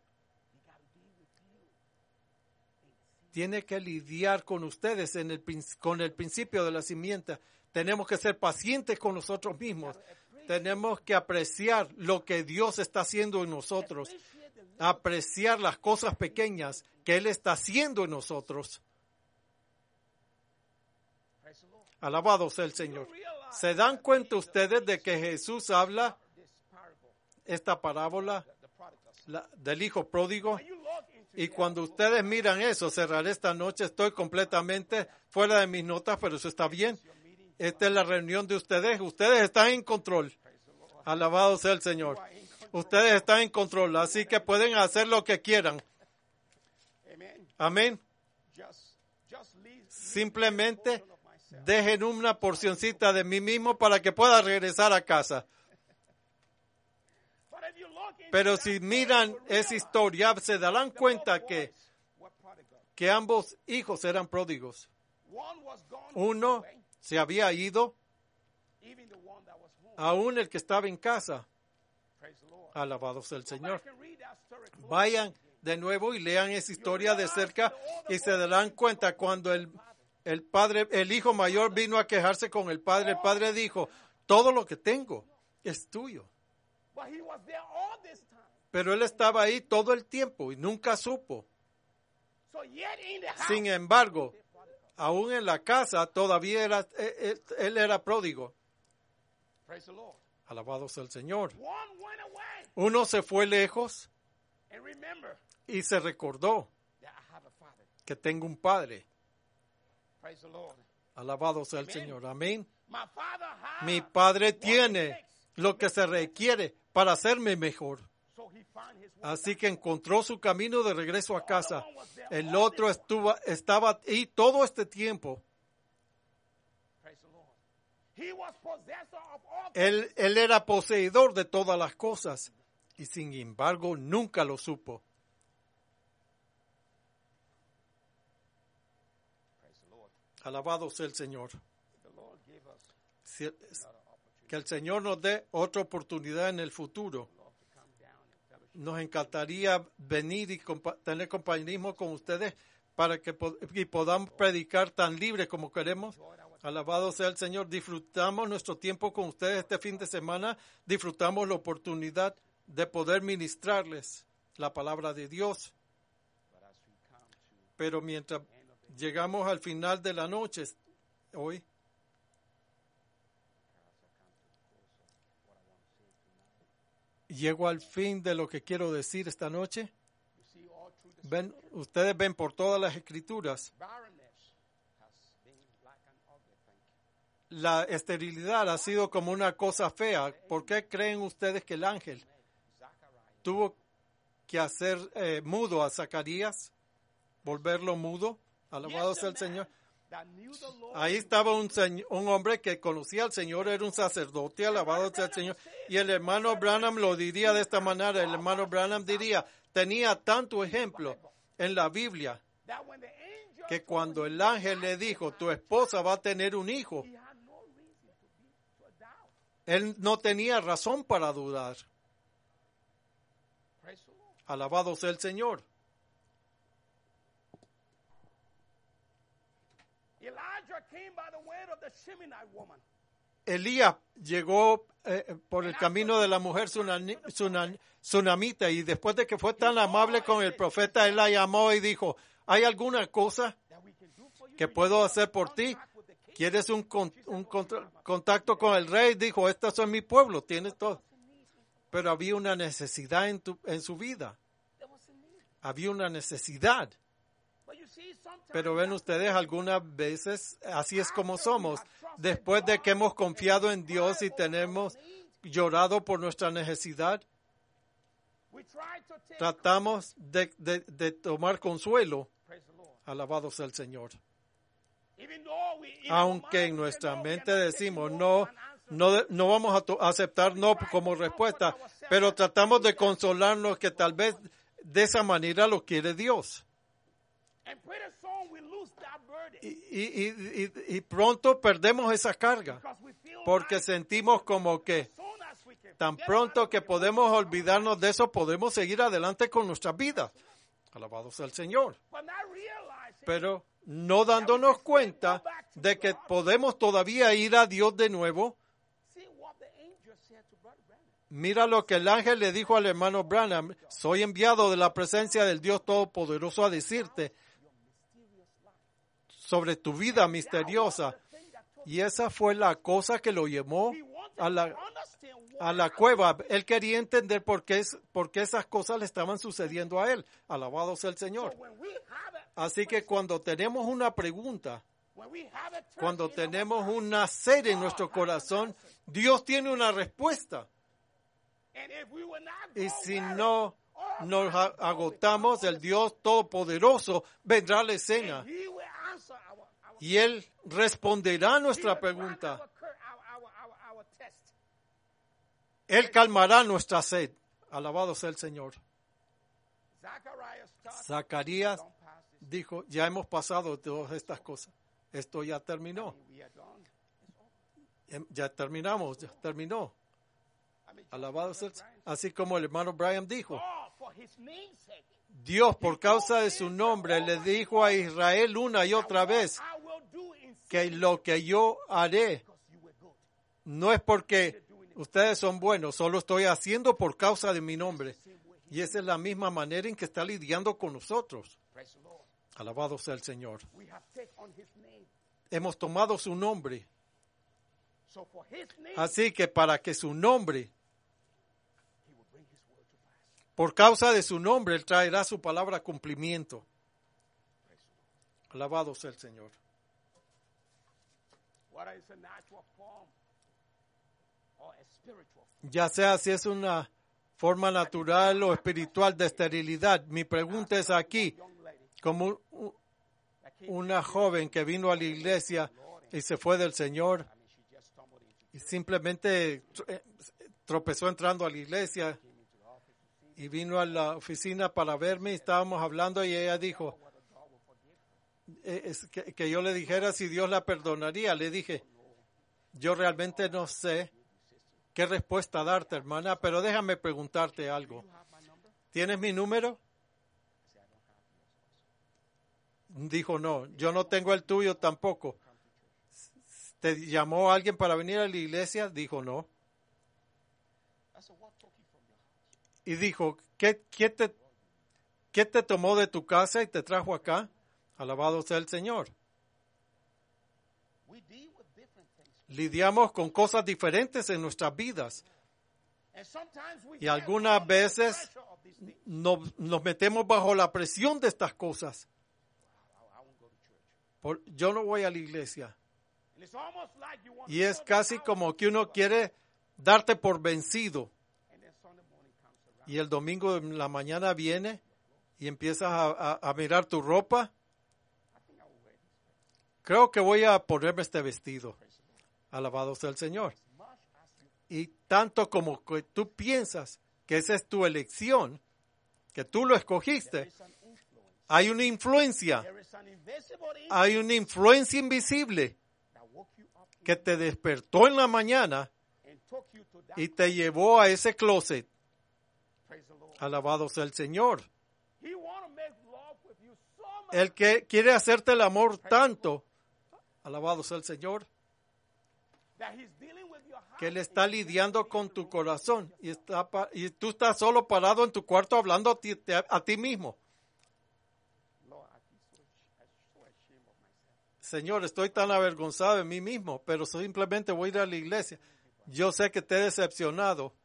S1: Tiene que lidiar con ustedes con el principio de la simiente. Tenemos que ser pacientes con nosotros mismos. Tenemos que apreciar lo que Dios está haciendo en nosotros. Apreciar las cosas pequeñas que Él está haciendo en nosotros.
S2: Praise the Lord.
S1: Alabado sea el Señor. ¿Se dan cuenta ustedes de que Jesús habla
S2: This parable,
S1: esta parábola
S2: the prodigal son.
S1: del hijo pródigo?
S2: When you look into
S1: Y
S2: that,
S1: cuando ustedes miran eso, cerraré esta noche. Estoy completamente fuera de mis notas, pero eso está bien.
S2: your meeting,
S1: Esta es la reunión de ustedes. Ustedes están en control.
S2: praise the Lord.
S1: Alabado sea el Señor. Ustedes están en control, así que pueden hacer lo que quieran.
S2: Amen.
S1: Amén.
S2: Just leave
S1: Simplemente
S2: portion of myself.
S1: dejen una porcioncita de mí mismo para que pueda regresar a casa.
S2: But if you look into
S1: Pero
S2: that
S1: si
S2: story,
S1: miran
S2: you will
S1: esa
S2: realize
S1: historia, se darán
S2: the
S1: cuenta
S2: both
S1: que
S2: boys were prodigal.
S1: ambos hijos eran pródigos.
S2: One was gone
S1: Uno
S2: away,
S1: se había ido,
S2: even the one that was home.
S1: aún el que estaba en casa.
S2: Praise the Lord.
S1: Alabado sea el
S2: Go
S1: Señor.
S2: back and read that story closely.
S1: Vayan de nuevo y lean esa historia de cerca y se darán cuenta cuando el hijo mayor vino a quejarse con el padre. El padre dijo, todo lo que tengo es tuyo.
S2: But he was there all this time.
S1: Pero él estaba ahí todo el tiempo y nunca supo.
S2: So yet in the house,
S1: Sin embargo, aún en la casa todavía él era pródigo.
S2: praise the Lord.
S1: Alabado sea el Señor.
S2: One went away.
S1: Uno se fue lejos
S2: And remember
S1: y se recordó
S2: that I have a father.
S1: que tengo un padre.
S2: Praise the Lord.
S1: Alabado sea el Señor. Amén.
S2: My father has
S1: Mi padre
S2: what it
S1: tiene
S2: takes.
S1: lo que se requiere para hacerme mejor.
S2: So he found his way.
S1: Así que encontró su camino de regreso a casa. El otro estaba ahí todo este tiempo.
S2: Praise the Lord. He was possessor of all
S1: Él era poseedor de todas las cosas y sin embargo nunca lo supo.
S2: Praise the Lord.
S1: Alabado sea el Señor.
S2: The Lord gave us
S1: Si-
S2: another opportunity
S1: Que el Señor nos dé otra oportunidad en el futuro.
S2: Lord, to come down and fellowship.
S1: Nos encantaría venir y tener compañerismo con ustedes para que y podamos predicar tan libre como queremos. Alabado sea el Señor. Disfrutamos nuestro tiempo con ustedes este fin de semana. Disfrutamos la oportunidad de poder ministrarles la palabra de Dios.
S2: But as we come to
S1: Pero mientras
S2: the end of the
S1: llegamos al final de la noche, hoy,
S2: as I come to the close of what I want to say tonight,
S1: llego al fin de lo que quiero decir esta noche.
S2: you see all through the
S1: Ustedes ven por todas las escrituras,
S2: barrenness has been like an ugly thing.
S1: la esterilidad ha sido como una cosa fea. ¿Por qué creen ustedes que el ángel
S2: Zachariah,
S1: tuvo que hacer mudo a Zacarías? Volverlo mudo. Alabado sea el Señor.
S2: that knew the Lord,
S1: Ahí estaba un hombre que conocía al Señor, era un sacerdote, alabado sea el Señor. Y el hermano Branham lo diría de esta manera. El hermano Branham diría, tenía tanto ejemplo en la Biblia
S2: that when the angel
S1: que cuando el ángel le dijo, tu esposa va a tener un hijo,
S2: he had no reason to doubt.
S1: él no tenía razón para dudar.
S2: Praise the Lord.
S1: Alabado sea el Señor.
S2: Elijah came by the way of the Sheminite woman.
S1: Elías llegó por el camino de la mujer sunamita y después de que fue tan amable con el profeta, él la llamó y dijo, ¿hay alguna cosa
S2: That we can do for you.
S1: que puedo hacer por ti?
S2: Contact with the king.
S1: ¿Quieres un contacto con el rey? Dijo, estos son mi pueblo, tienes todo. Pero había una necesidad en su vida.
S2: There was a need.
S1: Había una necesidad.
S2: But you see, sometimes
S1: Pero ven ustedes, algunas veces así es como somos. Después de que hemos confiado en Dios y tenemos llorado por nuestra necesidad,
S2: we try to take
S1: tratamos de tomar consuelo.
S2: praise the Lord.
S1: Alabado sea el Señor.
S2: Even though we in our
S1: Aunque
S2: mind
S1: en
S2: we
S1: nuestra
S2: say, no,
S1: mente
S2: we are not
S1: decimos
S2: taking
S1: no,
S2: an answer.
S1: no vamos a aceptar no como respuesta, pero tratamos de consolarnos que tal vez de esa manera lo quiere Dios.
S2: And pretty soon we lose that burden.
S1: Y pronto perdemos esa carga,
S2: Because we feel
S1: porque
S2: like
S1: sentimos como que
S2: as soon as we can
S1: tan
S2: get
S1: pronto
S2: out of
S1: que
S2: it,
S1: podemos olvidarnos de eso, podemos seguir adelante con nuestras vidas. Alabado sea el Señor.
S2: but not realizing
S1: Pero no dándonos cuenta de que podemos todavía ir a Dios de nuevo.
S2: see what the angel said to Brother Branham.
S1: Mira lo que el ángel le dijo al hermano Branham. Soy enviado de la presencia del Dios Todopoderoso a decirte sobre tu vida misteriosa. Y esa fue la cosa que lo llevó
S2: He wanted
S1: a la,
S2: to understand
S1: a
S2: what
S1: la cueva. Él quería entender por qué esas cosas le estaban sucediendo a él. Alabado sea el Señor.
S2: So when we have it,
S1: Así que cuando tenemos una pregunta,
S2: when we have it,
S1: cuando tenemos una sed en nuestro corazón, Dios tiene una respuesta.
S2: and if we will not
S1: Y
S2: go
S1: si
S2: where
S1: no
S2: it-
S1: nos agotamos, el Dios Todopoderoso vendrá a la escena
S2: He will answer our
S1: y Él responderá a
S2: he
S1: nuestra
S2: will grant
S1: pregunta.
S2: our test.
S1: Él calmará nuestra sed. Alabado sea el Señor.
S2: Zacharias started,
S1: Zacarías
S2: don't pass this.
S1: dijo, ya hemos pasado todas estas cosas. Esto ya terminó.
S2: We are done.
S1: Ya terminamos, ya terminó.
S2: I mean,
S1: Alabado sea el Señor. Así como el hermano Brian dijo.
S2: God, for his name's sake,
S1: Dios, por causa de su nombre, le dijo a Israel una y otra vez
S2: I will do in
S1: que lo que yo haré
S2: because you were good.
S1: No es porque ustedes son buenos, solo estoy haciendo por causa de mi nombre. Y esa es la misma manera en que está lidiando con nosotros.
S2: Praise the Lord.
S1: Alabado sea el Señor.
S2: We have taken on his name.
S1: Hemos tomado su nombre.
S2: So for his name,
S1: Así que para que su nombre,
S2: he will bring his word to pass.
S1: por causa de su nombre, Él traerá su palabra a cumplimiento.
S2: Praise the Lord.
S1: Alabado sea el Señor.
S2: Whether it's a natural form or a spiritual form.
S1: Ya sea si es una forma natural o espiritual de esterilidad. Mi pregunta es aquí,
S2: Young lady
S1: como
S2: that came,
S1: una joven que vino a la iglesia y se fue del Señor
S2: I mean, she just stumbled into
S1: y simplemente tropezó entrando a la iglesia
S2: came into the office to see
S1: y vino a la oficina para verme y estábamos hablando y ella dijo
S2: whether God will forgive her.
S1: es que yo le dijera si Dios la perdonaría. Le dije, yo realmente no sé qué respuesta darte, hermana, pero déjame preguntarte algo.
S2: You have my number?
S1: ¿Tienes mi número?
S2: I said, I don't have yours also.
S1: Dijo, no, yo no tengo el tuyo tampoco. ¿Te llamó alguien para venir a la iglesia? Dijo, no.
S2: I said, what took you from your house?
S1: Y dijo, ¿qué te tomó de tu casa y te trajo acá? Alabado sea el Señor.
S2: We deal with different things.
S1: Lidiamos con cosas diferentes en nuestras vidas.
S2: And sometimes we
S1: Y
S2: get
S1: algunas
S2: under the
S1: veces
S2: pressure of these things.
S1: nos metemos bajo la presión de estas cosas.
S2: I won't go to church.
S1: Yo no voy a la iglesia.
S2: And it's almost like you want
S1: Y
S2: to
S1: es
S2: go
S1: casi
S2: out,
S1: como que uno quiere darte por vencido.
S2: and then Sunday morning comes around.
S1: Y el domingo en la mañana viene y empiezas a mirar tu ropa.
S2: I think I will wear this.
S1: Creo que voy a ponerme este vestido.
S2: Praise the Lord.
S1: Alabado sea el Señor.
S2: As much as you
S1: Y tanto como que tú piensas que esa es tu elección, que tú lo escogiste,
S2: there is an influence.
S1: hay una influencia,
S2: There is an invisible influence
S1: hay una influencia invisible
S2: that woke you up
S1: que te despertó en la mañana
S2: and took you to that.
S1: y te llevó a ese closet.
S2: Praise the Lord.
S1: Alabado sea el Señor.
S2: He want to make love with you so much
S1: El que quiere hacerte el amor tanto, alabado sea el Señor,
S2: that he's dealing with your heart.
S1: que Él está lidiando con tu corazón y tú estás solo parado en tu cuarto hablando a ti mismo.
S2: Lord, I feel so ashamed of myself.
S1: Señor, estoy tan avergonzado de mí mismo, pero simplemente voy a ir a la iglesia. Yo sé que te he decepcionado.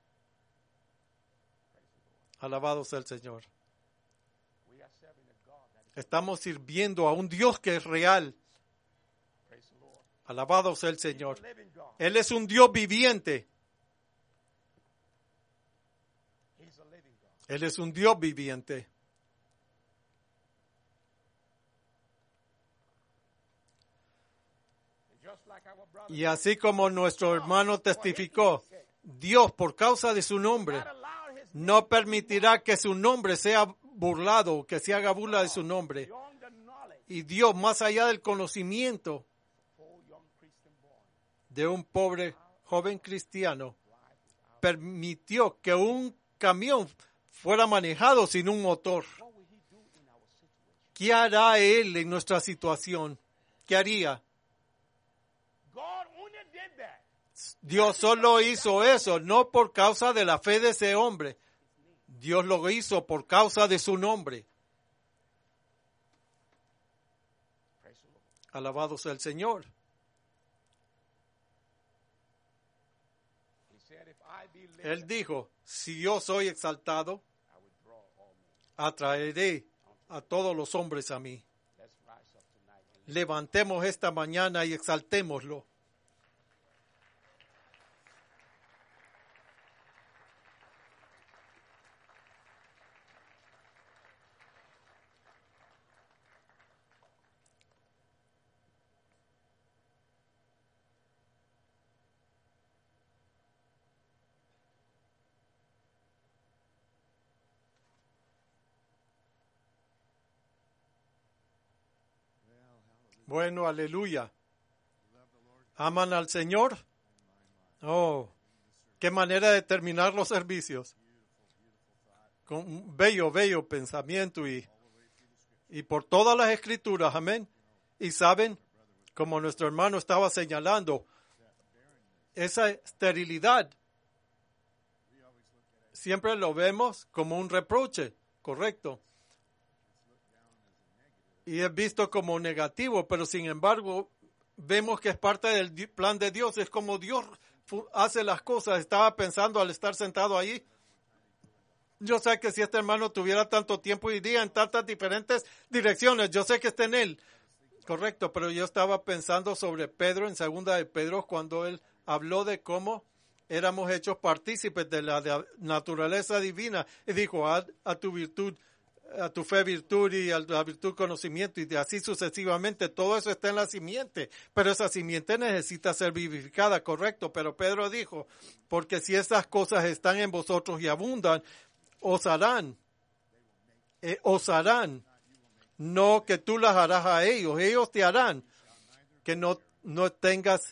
S1: Alabado sea el Señor.
S2: We are serving a God that is,
S1: Estamos sirviendo a un Dios que es real.
S2: praise the Lord.
S1: Alabado sea el
S2: He's a
S1: Señor.
S2: living God.
S1: Él es un Dios viviente.
S2: He's a living God.
S1: Él es un Dios viviente.
S2: And just like our brother,
S1: Y así como nuestro hermano testificó, Dios, por causa de su nombre,
S2: God allowed his
S1: no permitirá que su nombre sea burlado, que se haga burla de su nombre.
S2: beyond the knowledge
S1: Y Dios, más allá del conocimiento
S2: for young Christian boy.
S1: de un pobre joven cristiano, permitió que un camión fuera manejado sin un motor.
S2: What will he do in our situation?
S1: ¿Qué hará Él en nuestra situación? ¿Qué haría?
S2: God only did that.
S1: Dios solo hizo eso, no por causa de la fe de ese hombre. Dios lo hizo por causa de su nombre.
S2: Praise the Lord.
S1: Alabado sea el Señor.
S2: He said, if I be lifted,
S1: Él dijo, si yo soy exaltado,
S2: I will draw all men.
S1: atraeré a todos los hombres a mí.
S2: Let's rise up tonight and lift.
S1: Levantemos esta mañana y exaltémoslo. Bueno, aleluya. ¿Aman al Señor? Oh, qué manera de terminar los servicios. Con un bello, bello pensamiento y por todas las escrituras, amén. Y saben, como nuestro hermano estaba señalando, esa esterilidad siempre lo vemos como un reproche, correcto. Y es visto como negativo, pero sin embargo vemos que es parte del plan de Dios. Es como Dios hace las cosas. Estaba pensando al estar sentado ahí. Yo sé que si este hermano tuviera tanto tiempo y día en tantas diferentes direcciones, yo sé que está en él. Correcto, pero yo estaba pensando sobre Pedro en segunda de Pedro cuando él habló de cómo éramos hechos partícipes de la naturaleza divina y dijo a tu virtud, a tu fe virtud y a la virtud conocimiento y así sucesivamente. Todo eso está en la simiente, pero esa simiente necesita ser vivificada, correcto. Pero Pedro dijo, porque si esas cosas están en vosotros y abundan, os harán, no que tú las harás a ellos te harán, que no tengas,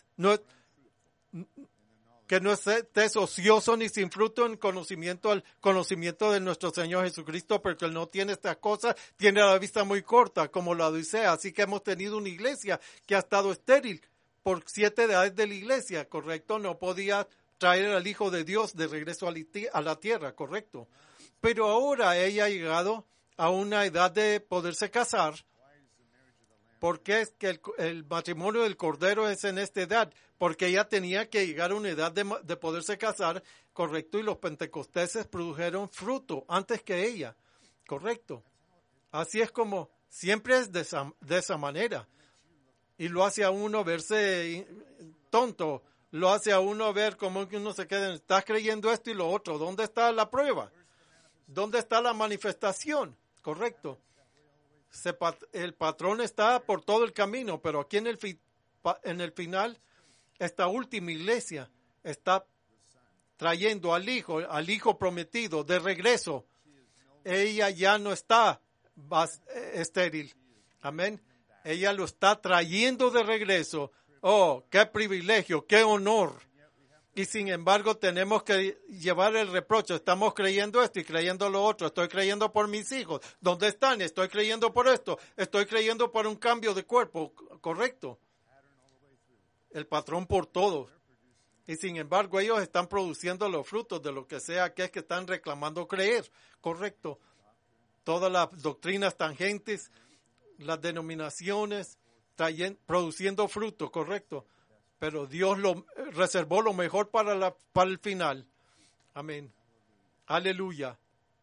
S1: que no estés ocioso ni sin fruto en conocimiento al conocimiento de nuestro Señor Jesucristo, porque Él no tiene estas cosas, tiene la vista muy corta, como la Odisea. Así que hemos tenido una iglesia que ha estado estéril por 7 edades de la iglesia, correcto, no podía traer al Hijo de Dios de regreso a la tierra, correcto. Pero ahora ella ha llegado a una edad de poderse casar. ¿Por qué es que el matrimonio del Cordero es en esta edad? Porque ella tenía que llegar a una edad de poderse casar, correcto, y los pentecosteses produjeron fruto antes que ella, correcto. Así es como siempre es de esa manera. Y lo hace a uno verse tonto, lo hace a uno ver como que uno se queda, estás creyendo esto y lo otro. ¿Dónde está la prueba? ¿Dónde está la manifestación? Correcto. El patrón está por todo el camino, pero aquí en el final, esta última iglesia está trayendo al hijo prometido de regreso. Ella ya no está estéril. Amén. Ella lo está trayendo de regreso. Oh, qué privilegio, qué honor. Y sin embargo tenemos que llevar el reproche. Estamos creyendo esto y creyendo lo otro. Estoy creyendo por mis hijos. ¿Dónde están? Estoy creyendo por esto. Estoy creyendo por un cambio de cuerpo. Correcto. El patrón por todo. Y sin embargo ellos están produciendo los frutos de lo que sea que es que están reclamando creer. Correcto. Todas las doctrinas tangentes, las denominaciones, produciendo fruto. Correcto. Pero Dios reservó lo mejor para el final. Amén. Aleluya.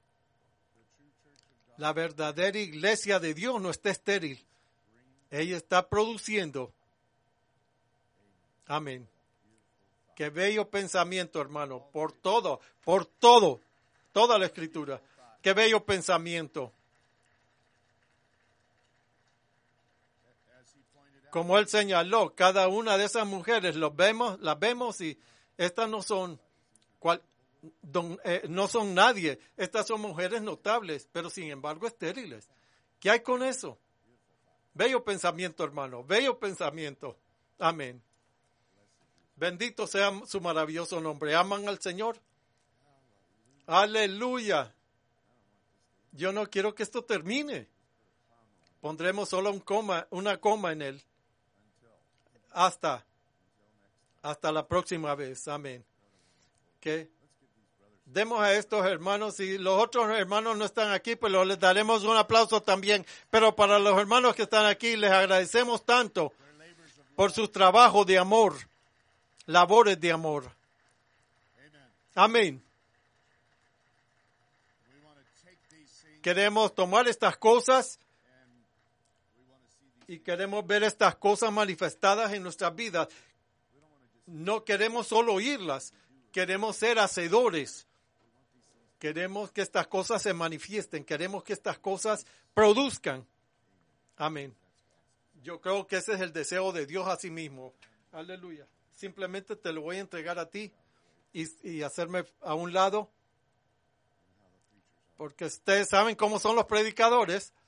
S1: La verdadera iglesia de Dios no está estéril. Ella está produciendo. Amén. Qué bello pensamiento, hermano. Por todo, toda la escritura. Qué bello pensamiento. Como él señaló, cada una de esas mujeres las vemos y estas no son nadie. Estas son mujeres notables, pero sin embargo estériles. ¿Qué hay con eso? Bello pensamiento, hermano. Bello pensamiento. Amén. Bendito sea su maravilloso nombre. ¿Aman al Señor? Aleluya. Yo no quiero que esto termine. Pondremos solo una coma en él. Hasta la próxima vez. Amén. Que demos a estos hermanos, y los otros hermanos no están aquí, pues les daremos un aplauso también. Pero para los hermanos que están aquí, les agradecemos tanto por sus trabajos de amor, labores de amor. Amén. Queremos tomar estas cosas y queremos ver estas cosas manifestadas en nuestras vidas. No queremos solo oírlas, queremos ser hacedores. Queremos que estas cosas se manifiesten, queremos que estas cosas produzcan. Amén. Yo creo que ese es el deseo de Dios a sí mismo. Aleluya. Simplemente te lo voy a entregar a ti y hacerme a un lado. Porque ustedes saben cómo son los predicadores.